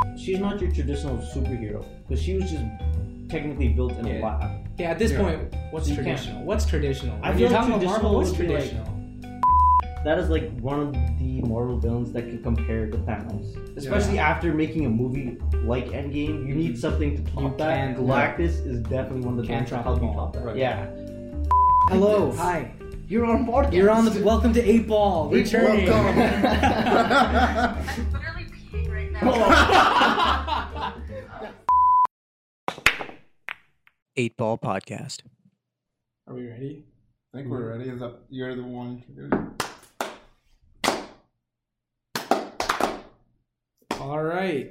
she's not your traditional superhero because she was just technically built in a lab. Yeah, at this point, what's traditional? What's traditional? I When feel you're like talking about Marvel, what's traditional would be traditional? That is like one of the Marvel villains that can compare to Thanos. Especially after making a movie like Endgame, you need something to top that. Galactus is definitely one of the villains that help you top that. Right. Yeah. Hello, hi. You're on podcast. You're on the welcome to 8 Ball. Returning. Welcome. I'm literally peeing right now. 8 Ball Podcast. Are we ready? I think we're ready. You're the one introducing. All right.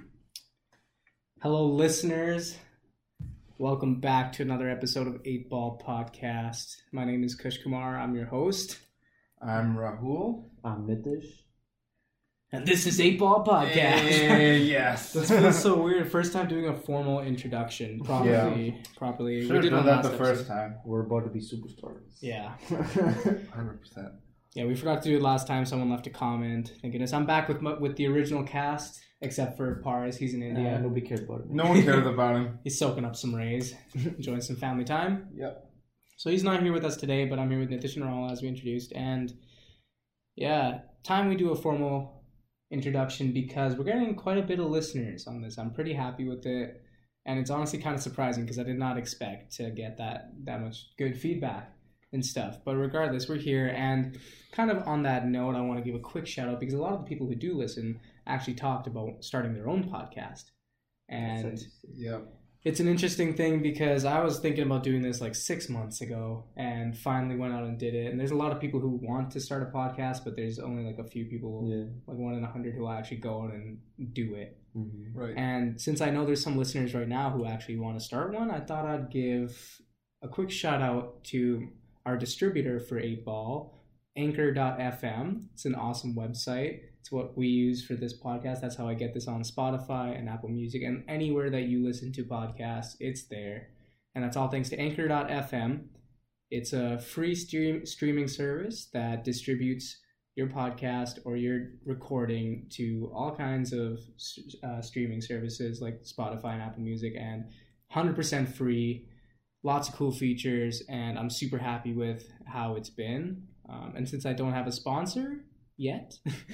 Hello, listeners. Welcome back to another episode of 8 Ball Podcast. My name is Kush Kumar. I'm your host. I'm Rahul. I'm Nitish. And this is 8 Ball Podcast. Yes. This feels so weird. First time doing a formal introduction properly. Should have done that the first time. We're about to be superstars. Yeah. 100%. Yeah, we forgot to do it last time. Someone left a comment. Thank goodness. I'm back with the original cast, except for Paris. He's in India. Nobody cares about it. No one cares about him. He's soaking up some rays, enjoying some family time. Yep. So he's not here with us today, but I'm here with Nitish and Rahul as we introduced. And yeah, time we do a formal introduction because we're getting quite a bit of listeners on this. I'm pretty happy with it. And it's honestly kind of surprising because I did not expect to get that much good feedback and stuff. But regardless, we're here. And kind of on that note, I want to give a quick shout out because a lot of the people who do listen actually talked about starting their own podcast. And Yep. it's an interesting thing because I was thinking about doing this like 6 months ago and finally went out and did it. And there's a lot of people who want to start a podcast, but there's only like a few people, like 1 in 100, who will actually go out and do it. Mm-hmm. Right. And since I know there's some listeners right now who actually want to start one, I thought I'd give a quick shout out to our distributor for 8 Ball, Anchor.fm. It's an awesome website. It's what we use for this podcast. That's how I get this on Spotify and Apple Music and anywhere that you listen to podcasts, it's there. And that's all thanks to Anchor.fm. It's a free streaming service that distributes your podcast or your recording to all kinds of streaming services like Spotify and Apple Music, and 100% free. Lots of cool features, and I'm super happy with how it's been. And since I don't have a sponsor yet,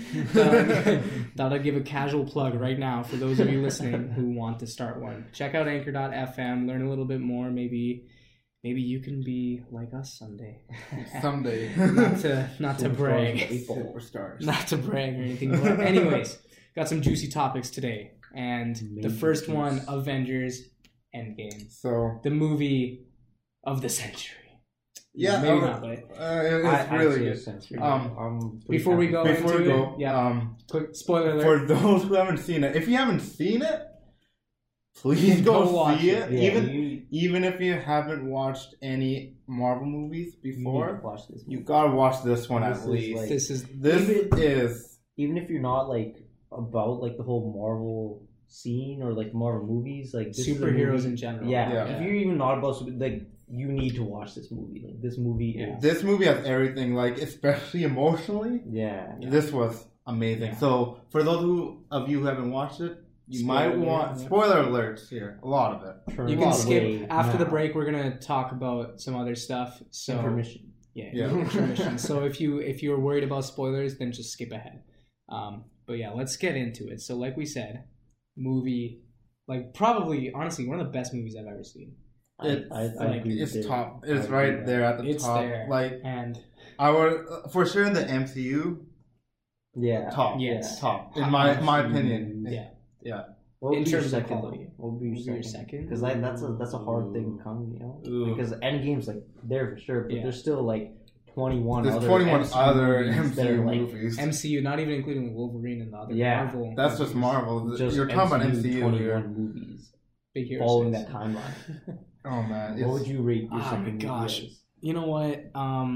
thought I'd give a casual plug right now for those of you listening who want to start one. Check out Anchor.fm, learn a little bit more. Maybe you can be like us someday. Someday. not to brag. Superstars. Not to brag or anything. But anyways, got some juicy topics today. And the first one, Avengers Endgame. So The movie of the century. yeah, Maybe not, but it's really good. before we go, quick spoiler alert. For those who haven't seen it, if you haven't seen it, please go watch see it. Yeah, Even if you haven't watched any Marvel movies you need before, to watch this you movie. gotta watch this one This at is least. like- This is Even if you're not like about like the whole Marvel scene or like Marvel movies, like this is a Superheroes movie- in general. Yeah, if you're even not about like you need to watch this movie. Like this movie is this movie has everything, like especially emotionally. yeah. This was amazing. Yeah. So for those of you who haven't watched it, you might want spoiler alerts here. A lot of it. Turn You it can away skip after the now. break. We're gonna talk about some other stuff. So Intermission. Yeah. intermission. So if you're worried about spoilers, then just skip ahead. But yeah, let's get into it. So like we said, movie, like probably honestly one of the best movies I've ever seen. I agree with It's it. top. I It's agree right with there at the It's top. there. Like And I would for sure in the MCU Yeah. top. Yes. Top in my opinion. yeah, Yeah. What would in be your terms of second? quality. What would be your second? Because that's a hard thing to come, you know. Ooh. Because Endgame's like there for sure, but Yeah. there's still like 21 There's other 21 MCU other movies that are, MCU like, movies. MCU, not even including Wolverine and the other Yeah. Marvel. That's just movies. Marvel. Just You're talking about MCU 21 here. movies Big Hero following 6. that timeline. Oh man. What would you rate your Oh my second movie gosh. as? You know what?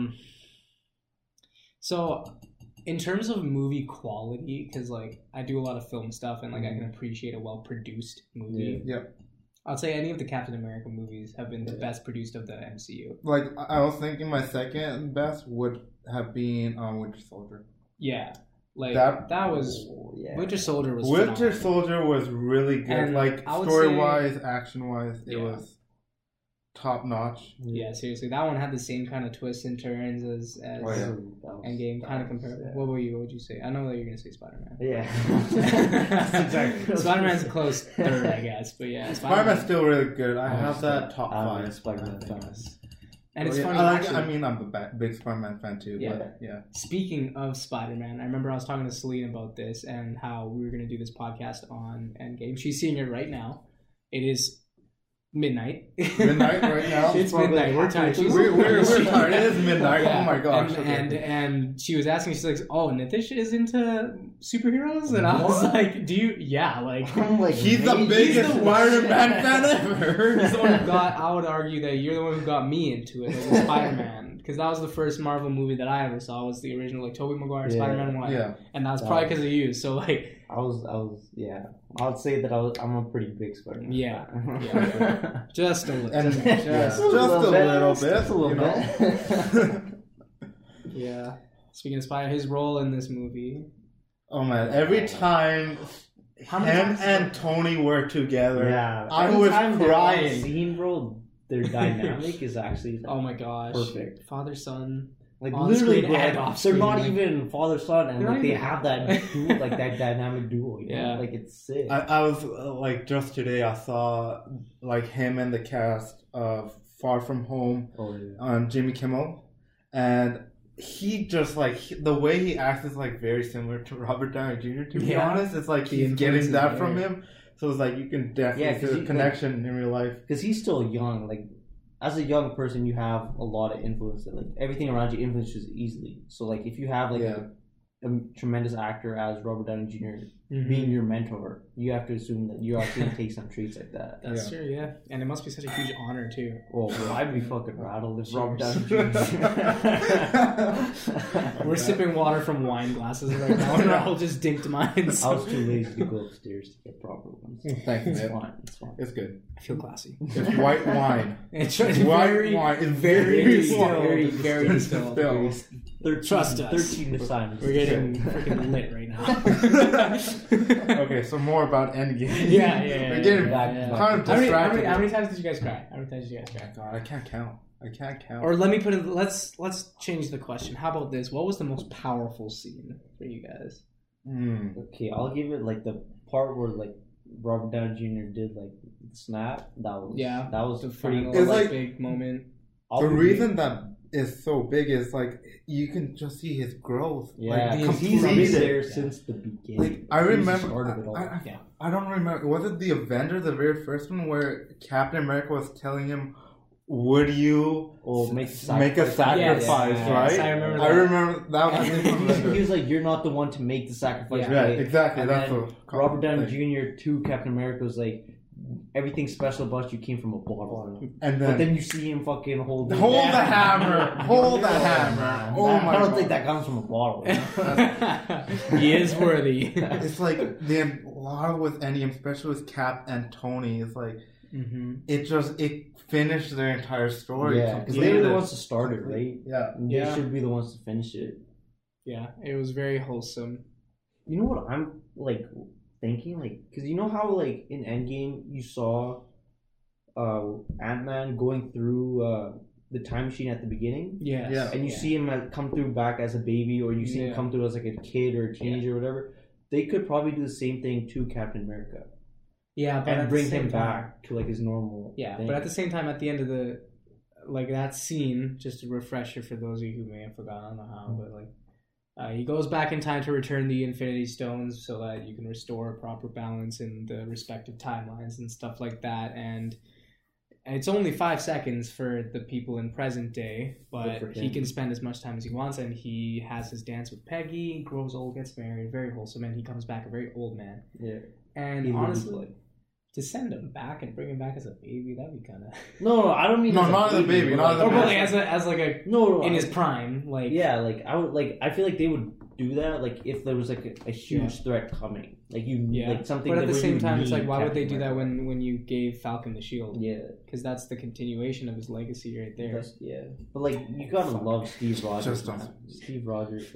So in terms of movie quality, because like I do a lot of film stuff and like I can appreciate a well produced movie. Yeah. I'd say any of the Captain America movies have been the best produced of the MCU. Like I was thinking, my second best would have been Winter Soldier. Yeah. Like that was Winter Soldier was Winter Soldier was really good. And like story-wise, action-wise, it was top notch. Yeah, seriously, that one had the same kind of twists and turns as Endgame, kind of comparable. What would you say? I know that you're gonna say Spider-Man. Yeah, exactly. Spider-Man's a close third, I guess, but yeah, Spider-Man's still really good. I have that top 5 Spider-Man fans. And it's funny. I'm a big Spider-Man fan too. Yeah. But yeah. Speaking of Spider-Man, I remember I was talking to Celine about this and how we were going to do this podcast on Endgame. She's seeing it right now. It is midnight. Midnight right now. It's midnight. We're tired. We're tired. It is midnight. Yeah. Oh my gosh. And she was asking. She's like, "Oh, Nitish is into superheroes," and I was like, "Do you? Yeah, like he's the biggest Spider-Man fan ever." He's the one who got. I would argue that you're the one who got me into it, like Spider-Man, because that was the first Marvel movie that I ever saw. Was the original, like Tobey Maguire Spider-Man 1. Yeah. And that's probably because of you. So like. I would say that I'm a pretty big Spider-Man. Yeah. Just a little. Just a little bit. Yeah. Speaking of Spider, his role in this movie. Oh man! Every time him and Tony were together, I was crying. Scene, bro, their dynamic is actually oh my gosh, perfect. Father son. Like literally, they're not even father son, and like they have that duo, like that dynamic duo. You know? Like it's sick. I was like just today I saw like him and the cast of Far From Home on Jimmy Kimmel, and he just like the way he acts is like very similar to Robert Downey Jr. To be honest, it's like he's getting that from him. So it's like you can definitely see a connection in real life because he's still young. Like as a young person, you have a lot of influence. Like everything around you influences easily. So like if you have like a tremendous actor as Robert Downey Jr. Being your mentor, you have to assume that you actually take some treats like that. That's true, yeah. And it must be such a huge honor too. Well, I'd be fucking rattled if Robert Downey Jr. We're sipping water from wine glasses right now, and I'll just dinked mine. I was too lazy to go upstairs to get proper ones. Thank you. It's fine. It's good. I feel classy. It's white wine. It's white wine. It's very distilled. Very distilled. Trust us. 13 assignments. We're getting freaking lit right now. Okay, so more about Endgame. Yeah. We're getting kind of distracted. How many times did you guys cry? God, I can't count. Or let me put it. Let's change the question. How about this? What was the most powerful scene for you guys? Okay, I'll give it like the part where like Robert Downey Jr. did like the snap. That was the pretty. It's like big moment. The reason that is so big is like you can just see his growth. Yeah, like, he's been there since the beginning. Like, I remember. I don't remember. Was it the Avengers, the very first one, where Captain America was telling him, "Would you make a sacrifice?" Right? I remember. I remember that. He was like, "You're not the one to make the sacrifice." Yeah, exactly. And that's then Robert Downey Jr. to Captain America was like, everything special about you came from a bottle. And but then you see him fucking hold the hammer. Hold the hammer. Oh my! I don't think that comes from a bottle. He is worthy. It's like a lot with Endgame, especially with Cap and Tony. It's like it finished their entire story. Yeah, because they were the ones to start it, right? Yeah, they should be the ones to finish it. Yeah, it was very wholesome. You know what I'm like thinking, like, because you know how like in Endgame you saw Ant-Man going through the time machine at the beginning, and you see him come through back as a baby, or you see him come through as like a kid or a teenager or whatever. They could probably do the same thing to Captain America. Yeah, but and bring him back to like his normal. Yeah, thing. But at the same time, at the end of the like that scene, just a refresher for those of you who may have forgotten, I don't know how, but like. He goes back in time to return the Infinity Stones so that you can restore proper balance in the respective timelines and stuff like that. And it's only 5 seconds for the people in present day, but he can spend as much time as he wants. And he has his dance with Peggy, grows old, gets married, very wholesome, and he comes back a very old man. Yeah. And honestly, to send him back and bring him back as a baby, that'd be kind of... No, I don't mean not as a baby. Not as a baby. As like a... in his prime. Like I would like... I feel like they would do that like if there was like a huge threat coming. Like like something... But at the same time, it's like, why would they do that when you gave Falcon the shield? Yeah. Because that's the continuation of his legacy right there. But like, you gotta love Steve Rogers. Steve Rogers is...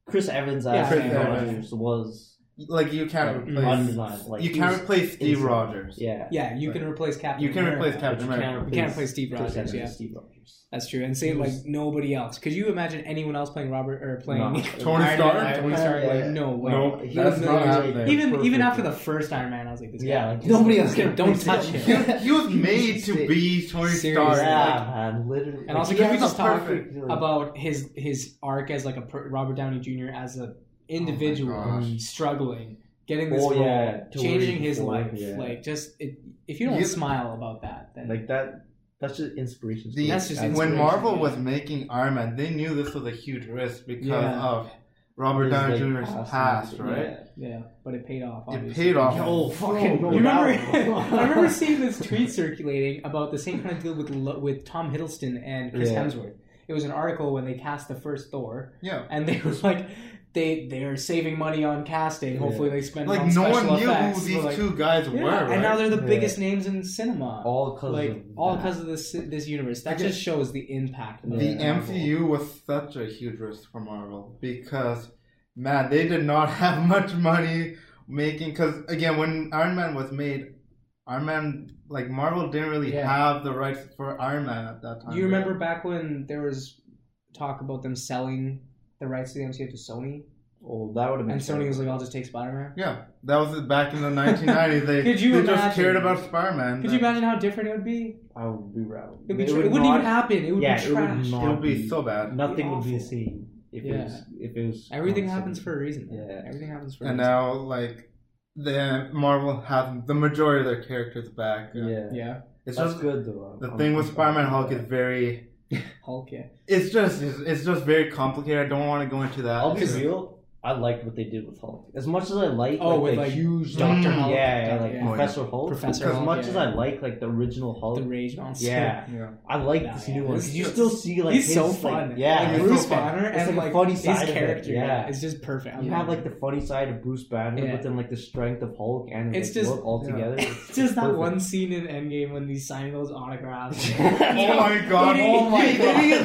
Chris Evans Yeah, as Chris Steve Evans. Rogers was Like you can't replace. undeniable. Like, You he can't was replace Steve insane. Rogers. Yeah. Yeah, you can replace Captain You can America. replace Captain But America. You can't replace Steve Chris Rogers, Evans yeah. as Steve Rogers. That's true. And say like nobody else. Could you imagine anyone else playing Robert or playing No. Tony Iron Stark? Man? Tony Stark? Yeah. Like no way. Nope, He that's was not like- happening. Even Perfect. after the first Iron Man, I was like, this Yeah, guy. like, nobody else can Don't replace touch him. him. He was made to be Tony Seriously. Stark. Yeah, man, literally. And also, Like, can we he just has a talk perfect- about his arc as like Robert Downey Jr. as a individual gosh. struggling, getting this Oh, role, yeah, to changing where his he life. was, yeah. Like just if you don't You- smile about that, then like that. That's just inspiration. That's just When inspiration, Marvel yeah. was making Iron Man, they knew this was a huge risk because Yeah. of Robert His, Downey like, Jr.'s past, past, right? Yeah. yeah, but it paid off. It Obviously. paid off. Oh, fucking Bro, no You remember? doubt. I remember seeing this tweet circulating about the same kind of deal with Tom Hiddleston and Chris Yeah. Hemsworth. It was an article when they cast the first Thor, Yeah. and they were like, they're saving money on casting. Hopefully, they spend it Like, on no special one knew effects. who these But, like, two guys yeah, were, right? and now they're the Yeah. biggest names in cinema. All because Because of this universe. That Because just shows the impact. Of The Marvel. MCU was such a huge risk for Marvel because, man, they did not have much money making. Because again, when Iron Man was made, Iron Man, like Marvel didn't really Yeah. have the rights for Iron Man at that time. You remember back when there was talk about them selling the rights to the MCU to Sony, Oh, that would have been. and Sony was like, "I'll just take Spider-Man." Yeah, that was back in the 1990s. They, Could you they just imagine? cared about Spider-Man. Could you imagine how different it would be? I would be rattled. It would It wouldn't not- even happen. It would Yeah, be it would trash. not. It would be so bad. Nothing It'd would be be the awful. same if Yeah. it was. Everything constant. happens for a reason. Yeah. Everything happens for a And reason. now, like, the Marvel has the majority of their characters back. Yeah, Yeah, It's that's just good though. the thing with Spider-Man Hulk is very. Hulk. Yeah. It's just very complicated. I don't want to go into that. I'll be real. I liked what they did with Hulk. As much as I like with, the like, huge Dr. Mm, Hulk. yeah, like yeah. Professor Hulk. Professor As Hulk, much yeah. as I like the original Hulk, The Rage Monster. yeah, Yeah. I like Nah, this yeah. new one. It's 'Cause you just- still see like He's his, so like, fun. yeah, like, he's Bruce so fun. Banner It's and like a like funny his side of it, character. yeah. It's just perfect. I You love have it. like the funny side of Bruce Banner, Yeah. but then like the strength of Hulk and It's his just- look all together. It's just that perfect. one scene in Endgame when he's signing those autographs. Oh my god! Oh my He- God. he is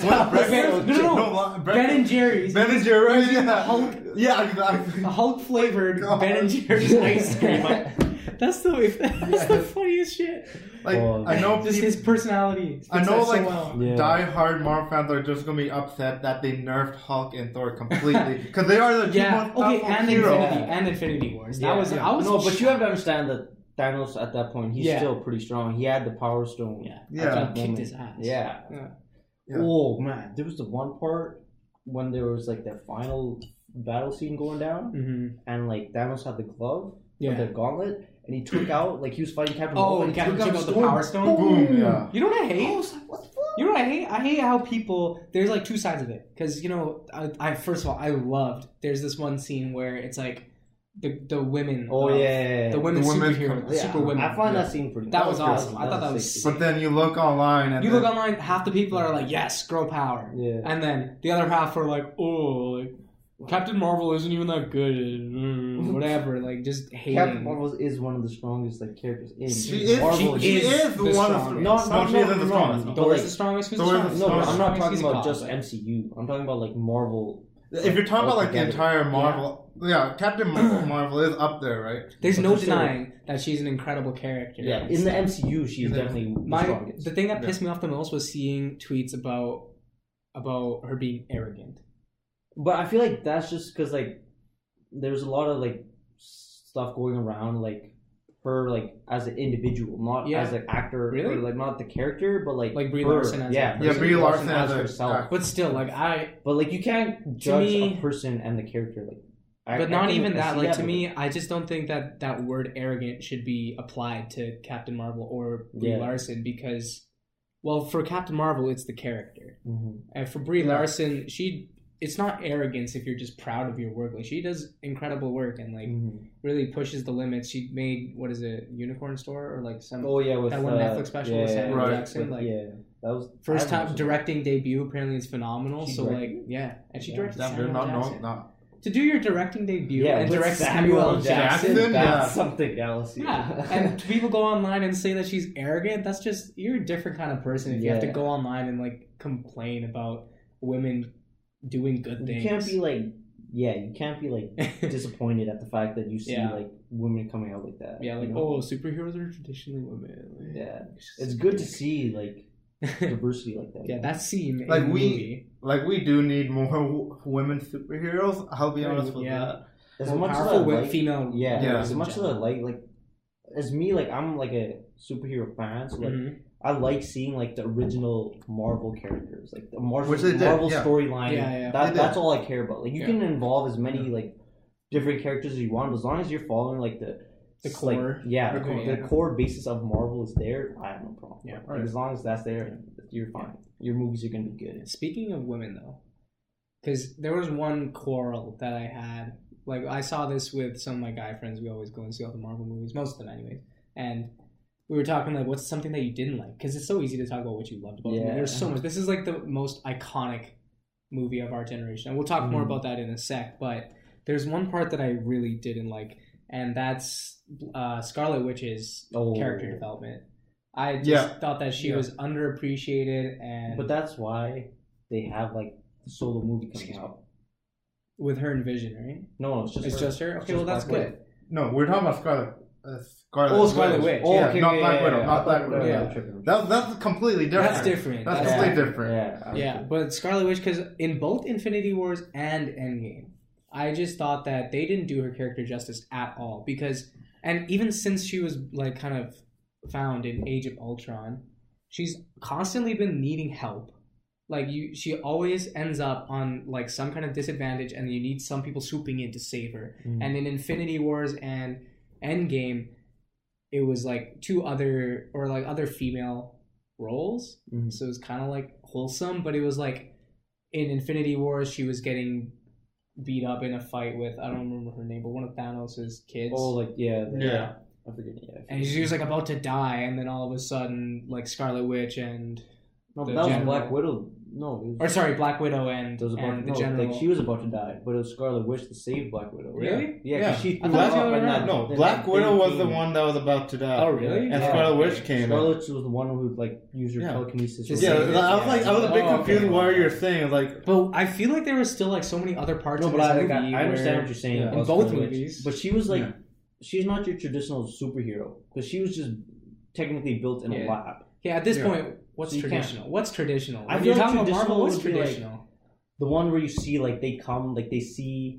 No, Ben and Jerry's. Ben and Jerry, right? Using the Yeah. Hulk- Yeah, exactly. The Hulk flavored God. Ben and Jerry's ice cream. That's the funniest shit. Like Oh, I know, Just peop- his personality. I fits know, that so like well. Yeah. die-hard Marvel fans are just gonna be upset that they nerfed Hulk and Thor completely because they are the two Yeah. most Okay. powerful And heroes. Infinity. And Infinity Wars. Yeah. That was. Yeah. I was. No, but you have to understand that Thanos at that point, he's Yeah. still pretty strong. He had the Power Stone. Yeah. Yeah. at that He kicked moment. his ass. Yeah. Yeah. Oh man, there was the one part when there was like the final battle scene going down, Mm-hmm. and like Thanos had the glove, Yeah. or the gauntlet, and he took out like he was fighting Captain Oh, Marvel, and and he Captain took took out out the Storm. Power Stone? Boom, yeah. You know what I hate? I was like, what the fuck? You know what I hate? I hate how people. There's like two sides of it because you know, I first of all I loved. There's this one scene where it's like the women. Oh yeah, The women The women superheroes, come- the Yeah, super women. I find Yeah. that scene pretty. That was good. awesome. I thought that was sick. But then you look online and You look online, half the people are like, "Yes, girl power," Yeah. and then the other half are like, "Oh, like Captain Marvel isn't even that good, whatever." Like just hating. Captain Marvel is one of the strongest like characters in She is. Marvel. She is the the one. strongest. No, No, she isn't the strongest. no. Thor is like- the strongest. Who's Thor the is the strongest? No, but strongest. I'm not talking He's a about cop, just but- MCU. I'm talking about like Marvel. If you're talking about like the altogether. entire Marvel, yeah, Captain Marvel is up there, right? There's But no for sure. denying that she's an incredible character. Yeah, in the MCU, she's definitely the strongest. The thing that pissed me off the most was seeing tweets about her being arrogant. But I feel like that's just because like there's a lot of like stuff going around like her like as an individual, not Yeah. as an actor, Really? or, like not the character, but like Like Brie her. Larson as yeah, a Yeah, person. Brie Larson as a herself. But still, like But like you can't judge me- a person and the character like. but not can- even I that. see Like to but- me, I just don't think that word arrogant should be applied to Captain Marvel or Brie Yeah. Larson because, well, for Captain Marvel, it's the character, Mhm. and for Brie Yeah. Larson, it's not arrogance if you're just proud of your work. Like she does incredible work and like Mhm. really pushes the limits. She made what is it, Unicorn Store or like some Oh yeah, with that one Netflix special with Samuel Right. Jackson. Like yeah, that was first I time watched it. directing debut. Apparently, is phenomenal. She So like directed? yeah, and she Yeah. directed Damn, Samuel they're not Jackson. no. To do your directing debut Yeah, and with direct Samuel Jackson. Jackson? That's Yeah. something else. Yeah, and people go online and say that she's arrogant. That's just you're a different kind of person if you have to Yeah. go online and like complain about women doing good you things. can't be like yeah, you can't be like disappointed at the fact that you see like women coming out like that. Yeah, like superheroes are traditionally women. Like, yeah, it's good to see like diversity like that. Yeah, that scene like in the movie. we do need more women superheroes. I'll be honest with that. As more much powerful as I like, female. As much as I like as me, like I'm like a superhero fan, so like I like seeing like the original Marvel characters, like the Marvel storyline. Yeah. That's all I care about. Like you can involve as many like different characters as you want, but as long as you're following like the core, the core basis of Marvel is there, I have no problem. Yeah, like, as long as that's there, you're fine. Your movies are gonna be good. Speaking of women, though, because there was one quarrel that I had. Like, I saw this with some of my guy friends. We always go and see all the Marvel movies, most of them anyways. And we were talking, like, what's something that you didn't like? Because it's so easy to talk about what you loved about them. There's so much. This is, like, the most iconic movie of our generation. And we'll talk more about that in a sec. But there's one part that I really didn't like, and that's Scarlet Witch's character development. I just thought that she was underappreciated. But that's why they have, like, the solo movie coming out. With her and Vision, right? No, it's just her. Okay, well that's good. No, we're talking about Scarlet Witch. Not Black Widow. Not Black Widow. Yeah. That's completely different. That's different. That's completely different. Yeah, but Scarlet Witch, because in both Infinity Wars and Endgame, I just thought that they didn't do her character justice at all. And even since she was like kind of found in Age of Ultron, she's constantly been needing help. Like she always ends up on like some kind of disadvantage, and you need some people swooping in to save her. And in Infinity Wars and Endgame, it was like other female roles. So it was kind of like wholesome, but it was like in Infinity Wars, she was getting beat up in a fight with, I don't remember her name, but one of Thanos' kids. I forget. And she was like about to die, and then all of a sudden, like Scarlet Witch and that was Black Widow. Black Widow and the general. Like she was about to die, but it was Scarlet Witch that saved Black Widow. Really? Yeah. She Black Widow was the one that was about to die. Oh, really? And Scarlet Witch came. Scarlet was the one who like used her telekinesis. I was a bit confused what you're saying. Like, but I feel like there was still like so many other parts. I understand what you're saying in both movies, but she was like, she's not your traditional superhero because she was just technically built in a lab. Yeah, at this point, what's traditional? What's traditional? I feel like traditional what's traditional? Like the one where you see like they come, like they see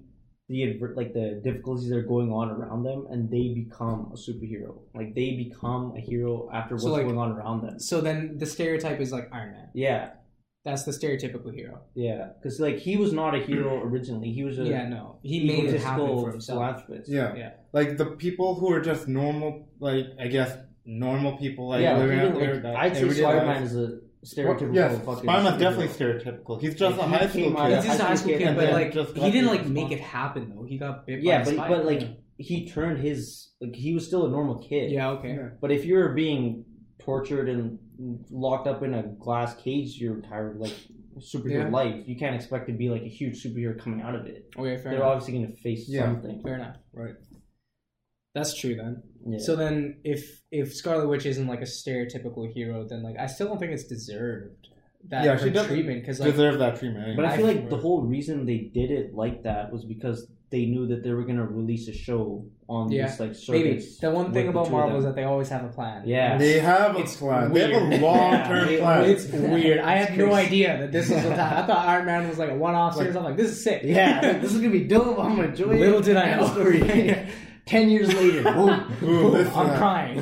the difficulties that are going on around them, and they become a superhero. Like they become a hero after what's going on around them. So then the stereotype is like Iron Man. Yeah. That's the stereotypical hero. Yeah, because like he was not a hero originally. He was he made it happen for himself. Philanthropist. Yeah, like the people who are just normal, like I guess normal people, like I'd say Spider-Man is a stereotypical. Spider-Man's definitely stereotypical. He's just a high school kid. He's just a high school kid, but like he didn't like make it happen though. He got bit. Yeah, but like he turned his he was still a normal kid. Yeah, okay. But if you're being tortured and locked up in a glass cage your entire like superhero life, you can't expect to be like a huge superhero coming out of it. Okay, fair They're enough. obviously going to face something. Fair enough. Right. That's true then. Yeah. So then if Scarlet Witch isn't like a stereotypical hero, then like I still don't think it's deserved that she treatment, because like deserve that treatment. But I feel like the whole reason they did it like that was because they knew that they were going to release a show on this like service. Maybe the one thing about Marvel is that they always have a plan. Yeah, they have a plan. Weird. They have a long-term plan. It's weird. I had no idea that this was what I thought Iron Man was like a one-off series. I'm like, this is sick. Yeah, this is gonna be dope. I'm gonna enjoy it. Little did I know. Story. 10 years later, boom, I'm crying.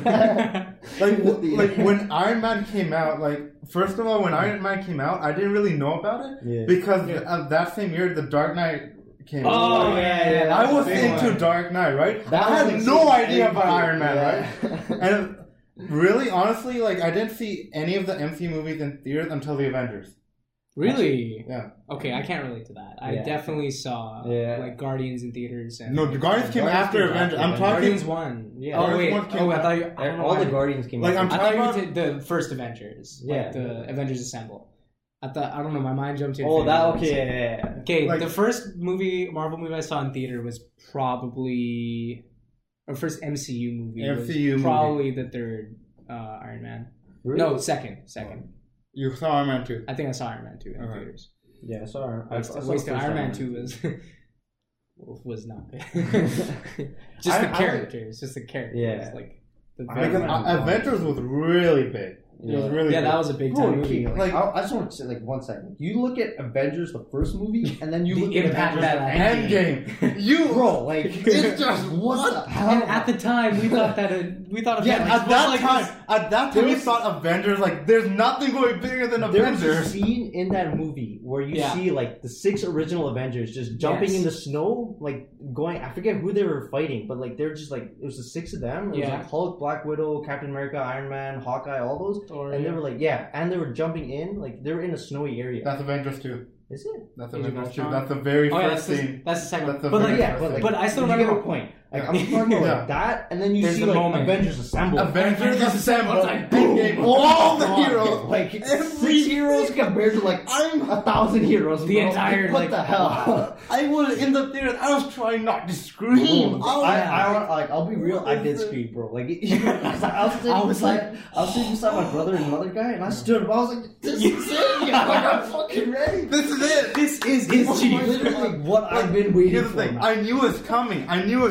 like when Iron Man came out, like first of all, when Iron Man came out, I didn't really know about it because that same year, The Dark Knight came out. Oh, yeah. I was into Dark Knight, right? I had no idea about Iron Man, right? And really, honestly, like I didn't see any of the MC movies in theaters until The Avengers. Really? Yeah. Okay, I can't relate to that. I definitely saw like Guardians in theaters. And no, the Guardians came after Avengers. I'm talking Guardians 1. Yeah. Oh wait. I thought you. I don't know all the Guardians came. Like after. I'm I talking thought you did the first Avengers. Yeah. Like the Avengers Assemble. I thought my mind jumped to. Okay. Okay, like, the first Marvel movie I saw in theater was probably our first MCU movie. Probably the third Iron Man. Really? No, second. You saw Iron Man 2. I think I saw Iron Man 2 in theaters. Yeah, I saw Iron Man 2 was... was not good. Just the characters. Yeah. Like Avengers was really big. It was really yeah, big. that was a big time movie. Like, I just want to say, like, 1 second. You look at Avengers, the first movie, and then you look at impact Avengers that Endgame. You bro, like, it's just what the hell? And at the time, we thought Avengers at that time, we thought Avengers, like, there's nothing going bigger than There's a Avengers. scene in that movie where you see like the 6 original Avengers just jumping in the snow, like going. I forget who they were fighting, but like they're just like it was the 6 of them. It was like Hulk, Black Widow, Captain America, Iron Man, Hawkeye, all those. And they were like, and they were jumping in, like they were in a snowy area. That's Avengers 2. Is it? That's Avengers 2. That's the very first scene. That's the second one. But I still remember a point. Like I'm talking about like that, and then you see like moment. Avengers Assemble. Avengers Assemble. Like, boom, all the heroes. Like 6 heroes compared to like 1,000 heroes. The entire what like the hell? Wow. I was in the theater. I was trying not to scream. I'll be real. I did scream, bro. Like I was sitting beside my brother and another guy, and I stood up. I was like, "This is it! Like, I'm fucking ready. This is it. This is literally what I've been waiting Here's for." the thing. I knew it was coming.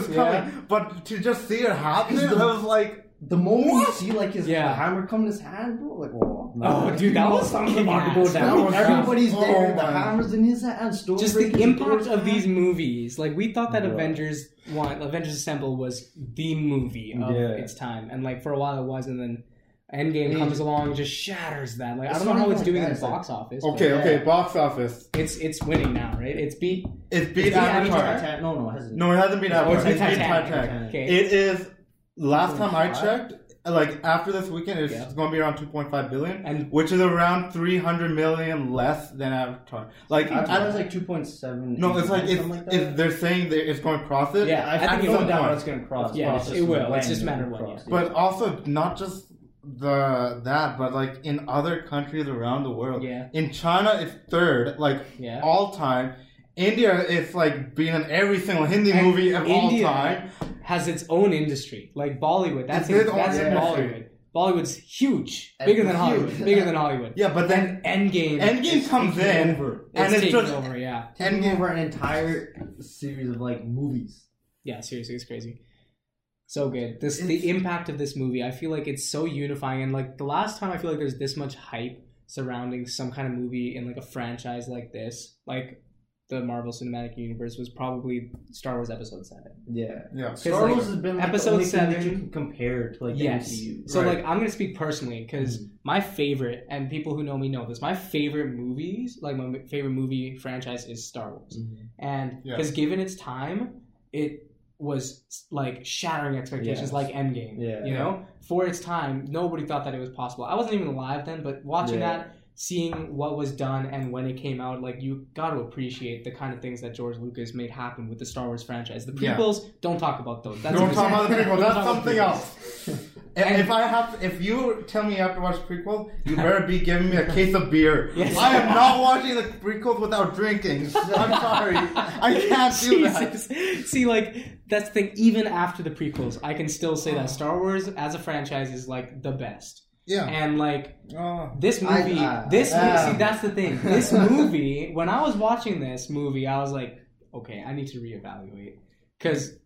But to just see it happen, I was like, the moment you see like his hammer come in his hand, bro, like, dude, that was something about to go down. Everybody's there. The hammer's in his hand. Just the impact of these movies. Like we thought that Avengers Assemble was the movie of its time, and like for a while it was, and then Endgame comes along and just shatters that. Like I don't know how it's doing in the box office. Okay, box office. It's winning now, right? It's beat Avatar. No, it hasn't. No, it hasn't been Avatar. It's beat Titanic. Okay. It is. Last time I checked, like after this weekend, it's going to be around 2.5 billion, which is around 300 million less than Avatar. Like Avatar was like 2.7. No, it's like they're saying that it's going to cross it. Yeah, I think no doubt it's going to cross. Yeah, it will. It's just a matter of when. But also not just but like in other countries around the world. Yeah. In China, it's third, like all time. India is like being in every single Hindi movie of all time. Has its own industry, like Bollywood. That's Bollywood. Bollywood's huge, bigger than Hollywood. Yeah, but then Endgame comes in, and it's taking over. Yeah, taking over an entire series of like movies. Yeah, seriously, it's crazy. So good. The impact of this movie, I feel like it's so unifying, and like the last time I feel like there's this much hype surrounding some kind of movie in like a franchise like this, like the Marvel Cinematic Universe, was probably Star Wars Episode 7. Yeah. Star Wars has been like Episode the 7 that you can compare to like the MCU. So like I'm gonna speak personally because my favorite, and people who know me know this, my favorite movies, like my favorite movie franchise is Star Wars, and because given its time, it was like shattering expectations, like Endgame. You know, for its time, nobody thought that it was possible. I wasn't even alive then, but watching that, seeing what was done and when it came out, like you got to appreciate the kind of things that George Lucas made happen with the Star Wars franchise. The prequels, don't talk about those. Don't talk about the prequels. That's something else. And if you tell me you have to watch prequels, you better be giving me a case of beer. Yes. I am not watching the prequels without drinking. I'm sorry, I can't do that. See, like that's the thing. Even after the prequels, I can still say that Star Wars as a franchise is like the best. Yeah. And like this movie, see, that's the thing. This movie, when I was watching this movie, I was like, okay, I need to reevaluate because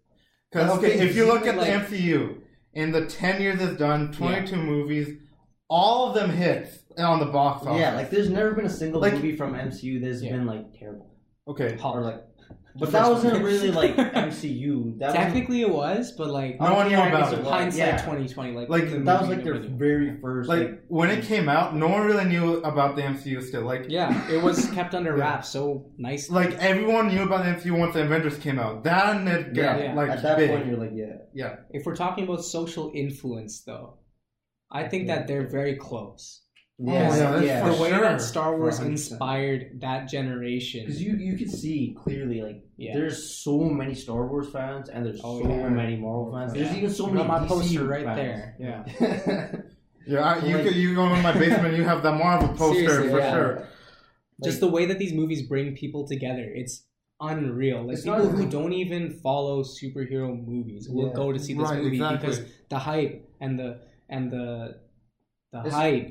if you look at the MCU in the 10 years it's done, 22 movies, all of them hits on the box office. Yeah, like there's never been a single movie from MCU that's been like terrible. Okay, or like. But that wasn't really like MCU. Technically, it was, but like no one knew about it. Hindsight 2020, like that was like their very first. Like when it came out, no one really knew about the MCU still. Like it was kept under wraps so nicely. Like everyone knew about the MCU once the Avengers came out. Then it got like at that big. point, you're like, yeah. If we're talking about social influence, though, I think that they're very close. The way that Star Wars 100%. Inspired that generation, because you can see clearly, like there's so many Star Wars fans and there's so many Marvel fans. There's even so many my DC poster right fans. there. You go in my basement, you have the Marvel poster for sure. Just the way that these movies bring people together, it's unreal. Like people who don't even follow superhero movies will go to see this movie because the hype and the hype.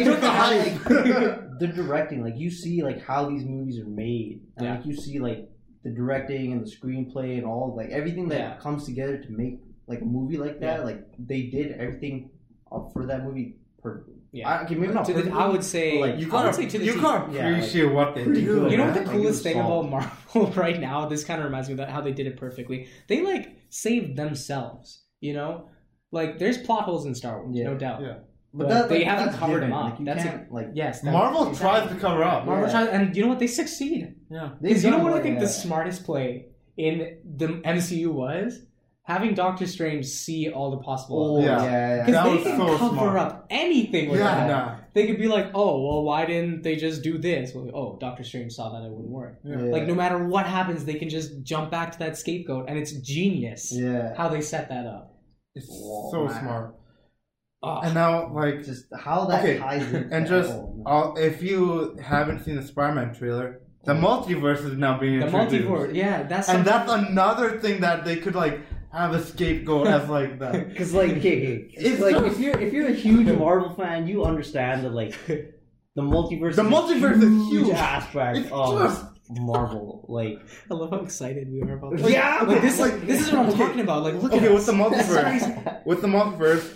The directing, like you see like how these movies are made, and like you see like the directing and the screenplay and all like everything that comes together to make like a movie like that. Like they did everything for that movie perfectly. Yeah, okay, maybe not perfectly. I would say like you gotta appreciate what they do. You know what the coolest thing about Marvel right now? This kind of reminds me of that how they did it perfectly. They like saved themselves. You know, like there's plot holes in Star Wars, no doubt. Yeah. But they haven't covered them like, up. That's yes. Marvel tries to cover up. Marvel tries, and you know what? They succeed. Yeah. Because you know what I think the smartest play in the MCU was? Having Doctor Strange see all the possible yeah. Because they can cover up anything with that. Nah. They could be like, oh, well, why didn't they just do this? Well, oh, Doctor Strange saw that it wouldn't work. Yeah. Like, no matter what happens, they can just jump back to that scapegoat, and it's genius how they set that up. It's so smart. Oh. And now, like, just how that ties in. And just, if you haven't seen the Spider-Man trailer, the multiverse is now being introduced. The multiverse, that's another thing that they could, like, have a scapegoat as like that. Because like, it's like if you're a huge Marvel fan, you understand that like the multiverse. The multiverse is a huge aspect of Marvel. Like, I love how excited we are about this. Yeah, like, this is what I'm talking about. Like, look at with the multiverse,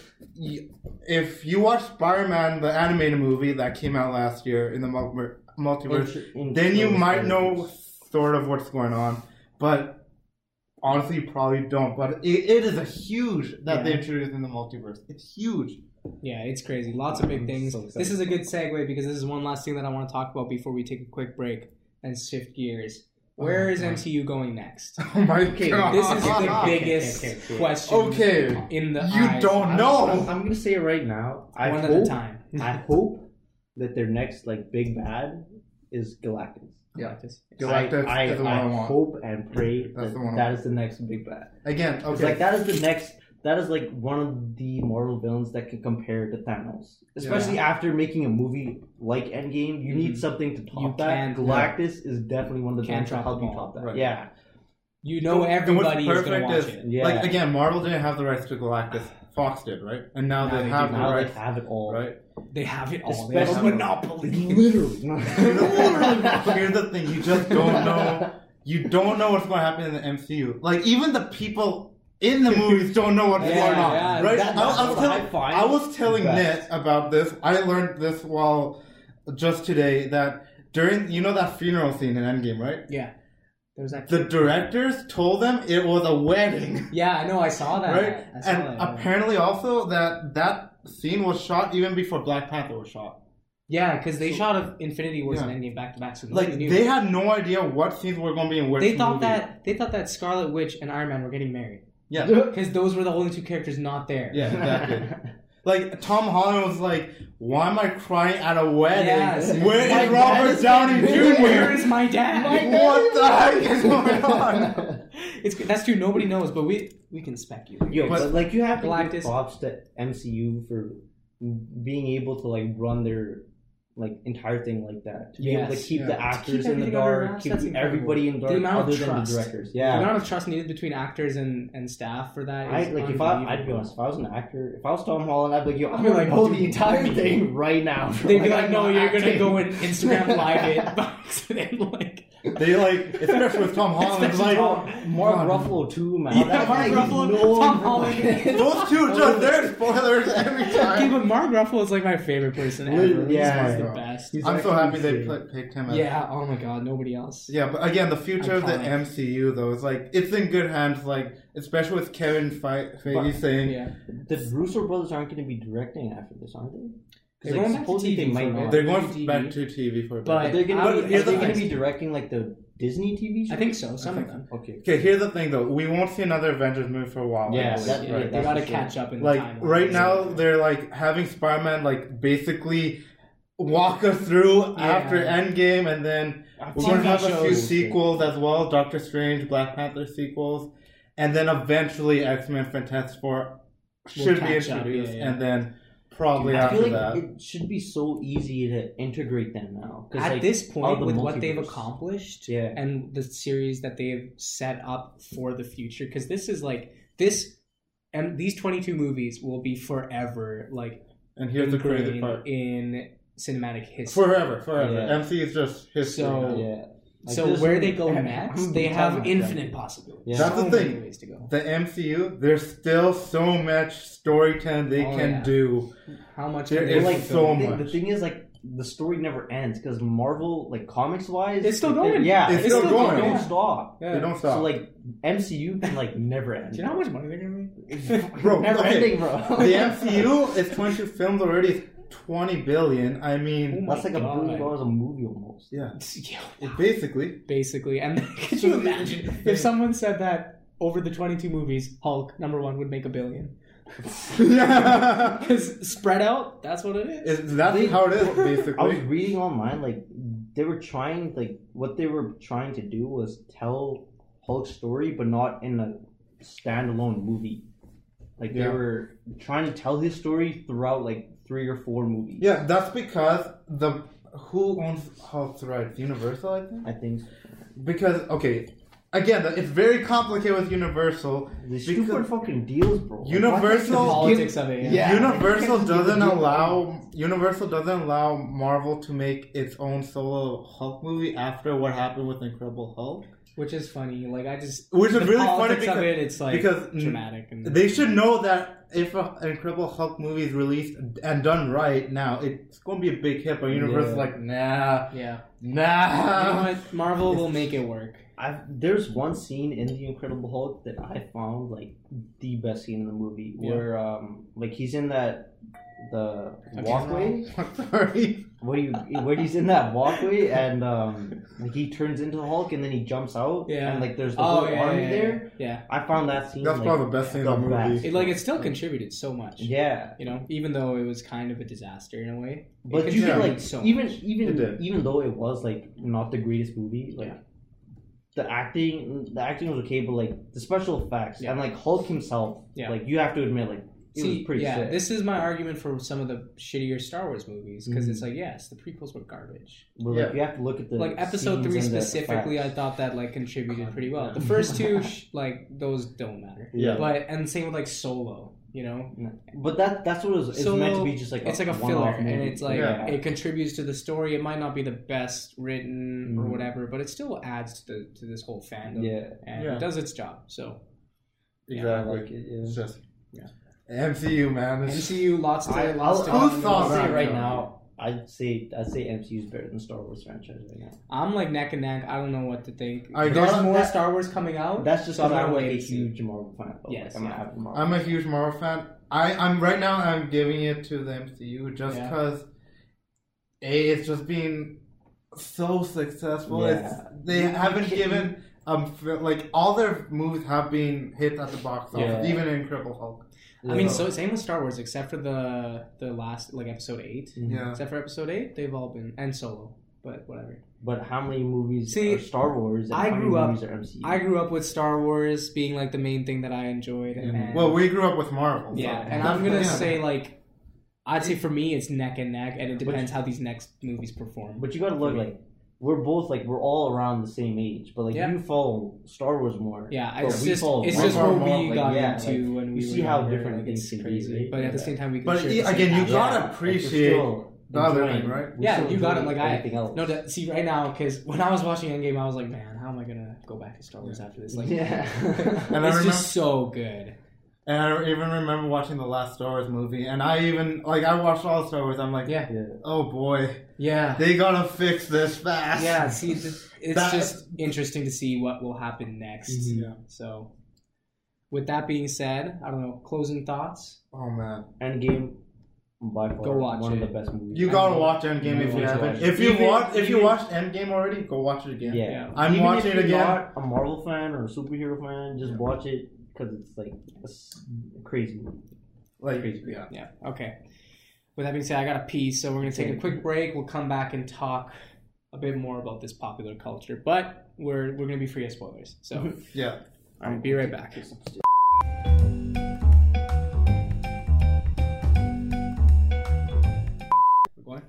if you watch Spider-Man, the animated movie that came out last year in the multiverse, then you might know sort of what's going on, but. Honestly, you probably don't, but it is a huge that they introduced in the multiverse. It's huge. Yeah, it's crazy. Lots of big things. So this is a good segue because this is one last thing that I want to talk about before we take a quick break and shift gears. Where is MCU going next? Oh my god! This is the biggest question. In the you don't know. I'm gonna say it right now. One at a time. I hope that their next like big bad is Galactus. Yeah, Galactus. I hope and pray that is the next big bad. Again, okay. Like that is like one of the Marvel villains that can compare to Thanos. Especially after making a movie like Endgame, you need something to top that. Galactus is definitely one of the villains to help you top that. Right. Yeah. You know everybody is going to watch it. Yeah. Like, again, Marvel didn't have the rights to Galactus. Fox did, right? And now they have the rights. They have it all. Right? They have it all. Especially monopoly. Literally. Here's the thing. You just don't know. You don't know what's going to happen in the MCU. Like, even the people in the movies don't know what's going on. Right? I was telling Nit about this. I learned this just today that during, that funeral scene in Endgame, right? Yeah. The directors told them it was a wedding. Yeah, I know. I saw that. Right? Apparently also that scene was shot even before Black Panther was shot. Yeah, because they shot Infinity Wars and Endgame back to back. So they had no idea what scenes were going to be in which movie. They thought that Scarlet Witch and Iron Man were getting married. Yeah. Because those were the only two characters not there. Yeah, exactly. Like, Tom Holland was like, why am I crying at a wedding? Yes. Where is Robert Downey Jr.? Where is my dad? What the heck is going on? That's true. Nobody knows, but we can speculate. But like, you have to give props to MCU for being able to like run their like entire thing like that. To be able to keep the actors in the dark, keep everybody in the dark, other than the directors. Yeah, the amount of trust needed between actors and staff for that. I'd be honest, if I was an actor, if I was Tom Holland, I'd be like, I'm gonna know the entire thing right now. They'd be like, no, you're gonna go and Instagram live it by accident, like. They like, especially with Tom Holland, like Mark Ruffalo too, man. Yeah, Mark Ruffalo, Tom Holland. Those two just their spoilers every time. Okay, but Mark Ruffalo is like my favorite person ever. Yeah, he's the best. I'm so happy they picked him. Oh my god, nobody else. Yeah, but again, the future of the MCU though is like it's in good hands. Like especially with Kevin Feige saying, the Russo brothers aren't going to be directing after this, aren't they? They're going back to TV. They're going back to TV for a bit. But they're going to be directing like the Disney TV show? I think so. Some of them. Okay, here's the thing though. We won't see another Avengers movie for a while. Yeah, they got to catch up in the time. Right now, they're like having Spider-Man like basically walk us through after Endgame, and then we're going to have a few sequels as well. Doctor Strange, Black Panther sequels, and then eventually X-Men Fantastic Four should be introduced, and then probably after that. I feel like it should be so easy to integrate them now. At this point, with what they've accomplished and the series that they've set up for the future, because this is like this, and these 22 movies will be forever like. And here's the crazy part in cinematic history. Forever. MC is just history. So Like, so there's where so they many- go I'm next, they have telling you, infinite yeah. possibilities. Yeah. That's So the many thing. ways to go. The MCU, there's still so much storytelling they Oh, can yeah. do. How much? There can they is Like so the much. thing is, like the story never ends because Marvel, like comics wise, It's still like, going. Yeah, It's still going. They don't Yeah. stop. Yeah. They don't stop. So like MCU can like never end. Do you know how much money they're gonna make? Bro, never okay. ending, bro. The MCU is 22 films already. It's 20 billion. I mean, Oh That's like $1 billion a movie almost. yeah, Yeah, basically. basically. And could you imagine if someone said that over the 22 movies, Hulk #1 would make $1 billion? Yeah, Because spread out, that's what it is. that's how it is. I was Basically, reading online, like they were trying, like what they were trying to do was tell Hulk's story, but not in a standalone movie. Like they Yeah. were trying to tell his story throughout like 3 or 4 movies. yeah, that's because who owns Hulk's rights? Universal, I think. I think Because again, it's very complicated with Universal. the Because stupid fucking deals, bro. Like, Universal- The why politics of it, yeah. Yeah. Universal they can't doesn't give a deal. allow Marvel to make its own solo Hulk movie after what happened with Incredible Hulk. Which is funny. Like, I just... Which is the really funny politics because of it, it's like because dramatic. And they should know that if an Incredible Hulk movie is released and done right now, it's going to be a big hit. But Universal's Yeah. like, nah, Yeah. You nah. know what? Marvel will make it work. There's one scene in the Incredible Hulk that I found like the best scene in the movie, Yeah. where like he's in the Okay. walkway. Sorry. Where he's in that walkway and like he turns into the Hulk and then he jumps out Yeah. and like there's the whole army there. Yeah. I found that scene. That's like, probably the best scene in the best. movie. It still contributed so much. Yeah, You know, even though it was kind of a disaster in a way. but It you could contributed like so even much. It did. even though it was like not the greatest movie, like Yeah. the acting was okay, but like the special effects Yeah. and like Hulk himself, Yeah. like you have to admit, like it was pretty sick. this is my argument for some of the shittier Star Wars movies because Mhm. it's like, yes, the prequels were garbage. But like Yeah. you have to look at the Like episode scenes 3 and the specifically, I effects. thought that like contributed pretty well. Yeah. The first two, like those don't matter. Yeah. But and same with like Solo, you know, But that's what it's Solo, meant to be, just like it's like a one-off filler, movie. and it's like Yeah. it contributes to the story. It might not be the best written or Mhm. whatever, but it still adds to this whole fandom, yeah, and Yeah. it does its job. So Exactly. I like it. Yeah. It's just Yeah. MCU, man. It's- MCU, lots to I'll lots to Who's come. thought say that, right though? now. I'd say MCU is better than Star Wars franchise right now. I'm like neck and neck. I don't know what to think. I There's got more that- Star Wars coming out. That's just so I'm because I'm gonna like a wait and see. huge Marvel fan. Though. Yes, Like, I'm yeah. a happy Marvel. I'm a huge Marvel fan. I'm right now. I'm giving it to the MCU just Yeah. because it's just been so successful. Yeah. They haven't given like all their movies have been hits at the box office, Yeah. even Incredible Hulk. I mean, so same with Star Wars, except for the last like episode 8. Mhm. Yeah, Except for episode 8, they've all been and Solo, but whatever. But how many movies See, are Star Wars? And I how many grew up- movies are MCU? I grew up with Star Wars being like the main thing that I enjoyed, and well, we grew up with Marvel. yeah, so and I'm gonna yeah. say like, I'd say for me it's neck and neck, and it depends how these next movies perform. But you gotta look like we're all around the same age. But like Yeah. you follow Star Wars more. Yeah, but it's we just follow it's Marvel just what more, we like, got yeah, into like, when we you were see how younger, different like, things it's can be, crazy. right? But at the Yeah. same time, we can But share the same again, you passion. gotta Like, we're appreciate still the other enjoying- thing, right? we're Yeah, still you got it. enjoying Like everything else. no, see right now because when I was watching Endgame, I was like, man, how am I gonna go back to Star Wars after this? Like, Yeah. And I it's remember- just so good. And I even remember watching the last Star Wars movie, and I watched all Star Wars. I'm like, Yeah, Yeah. oh boy, yeah, they gotta fix this fast. yeah. See, it's That- just interesting to see what will happen next. Mhm. Yeah. So, with that being said, I don't know. Closing thoughts. Oh man, Endgame, by far, Go watch one it. of the best movies. you gotta watch Endgame if you Yeah. haven't. Yeah. If you Even- if you watched Endgame already, go watch it again. Yeah. Yeah. I'm Even watching if it you're again. not a Marvel fan or a superhero fan, just watch it because it's like a crazy movie. Like, Crazy. yeah. Yeah. Okay. With that being said, I got a piece, so we're gonna take a quick break. We'll come back and talk a bit more about this popular culture, but we're gonna be free of spoilers. So, Yeah. all right, be right back. We're going.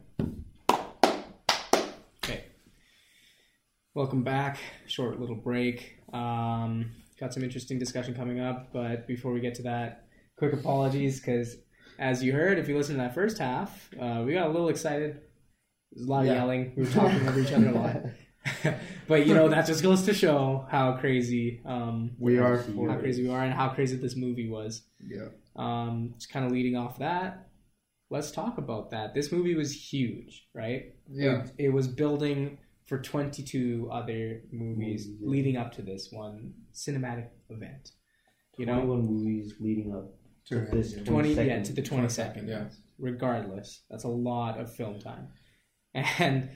Okay. Welcome back. Short little break. Got some interesting discussion coming up, but before we get to that, quick apologies because, as you heard, if you listen to that first half, we got a little excited. There's a lot of Yeah. yelling. We were talking over each other a lot. But that just goes to show how crazy we are. How crazy we are, and how crazy this movie was. Yeah. Just kind of leading off that. Let's talk about that. This movie was huge, right? Yeah. It was building for 22 other movies leading up to this one cinematic event. 21 movies leading up to this 22nd. To the 22nd. Yeah. Regardless, that's a lot of film time. And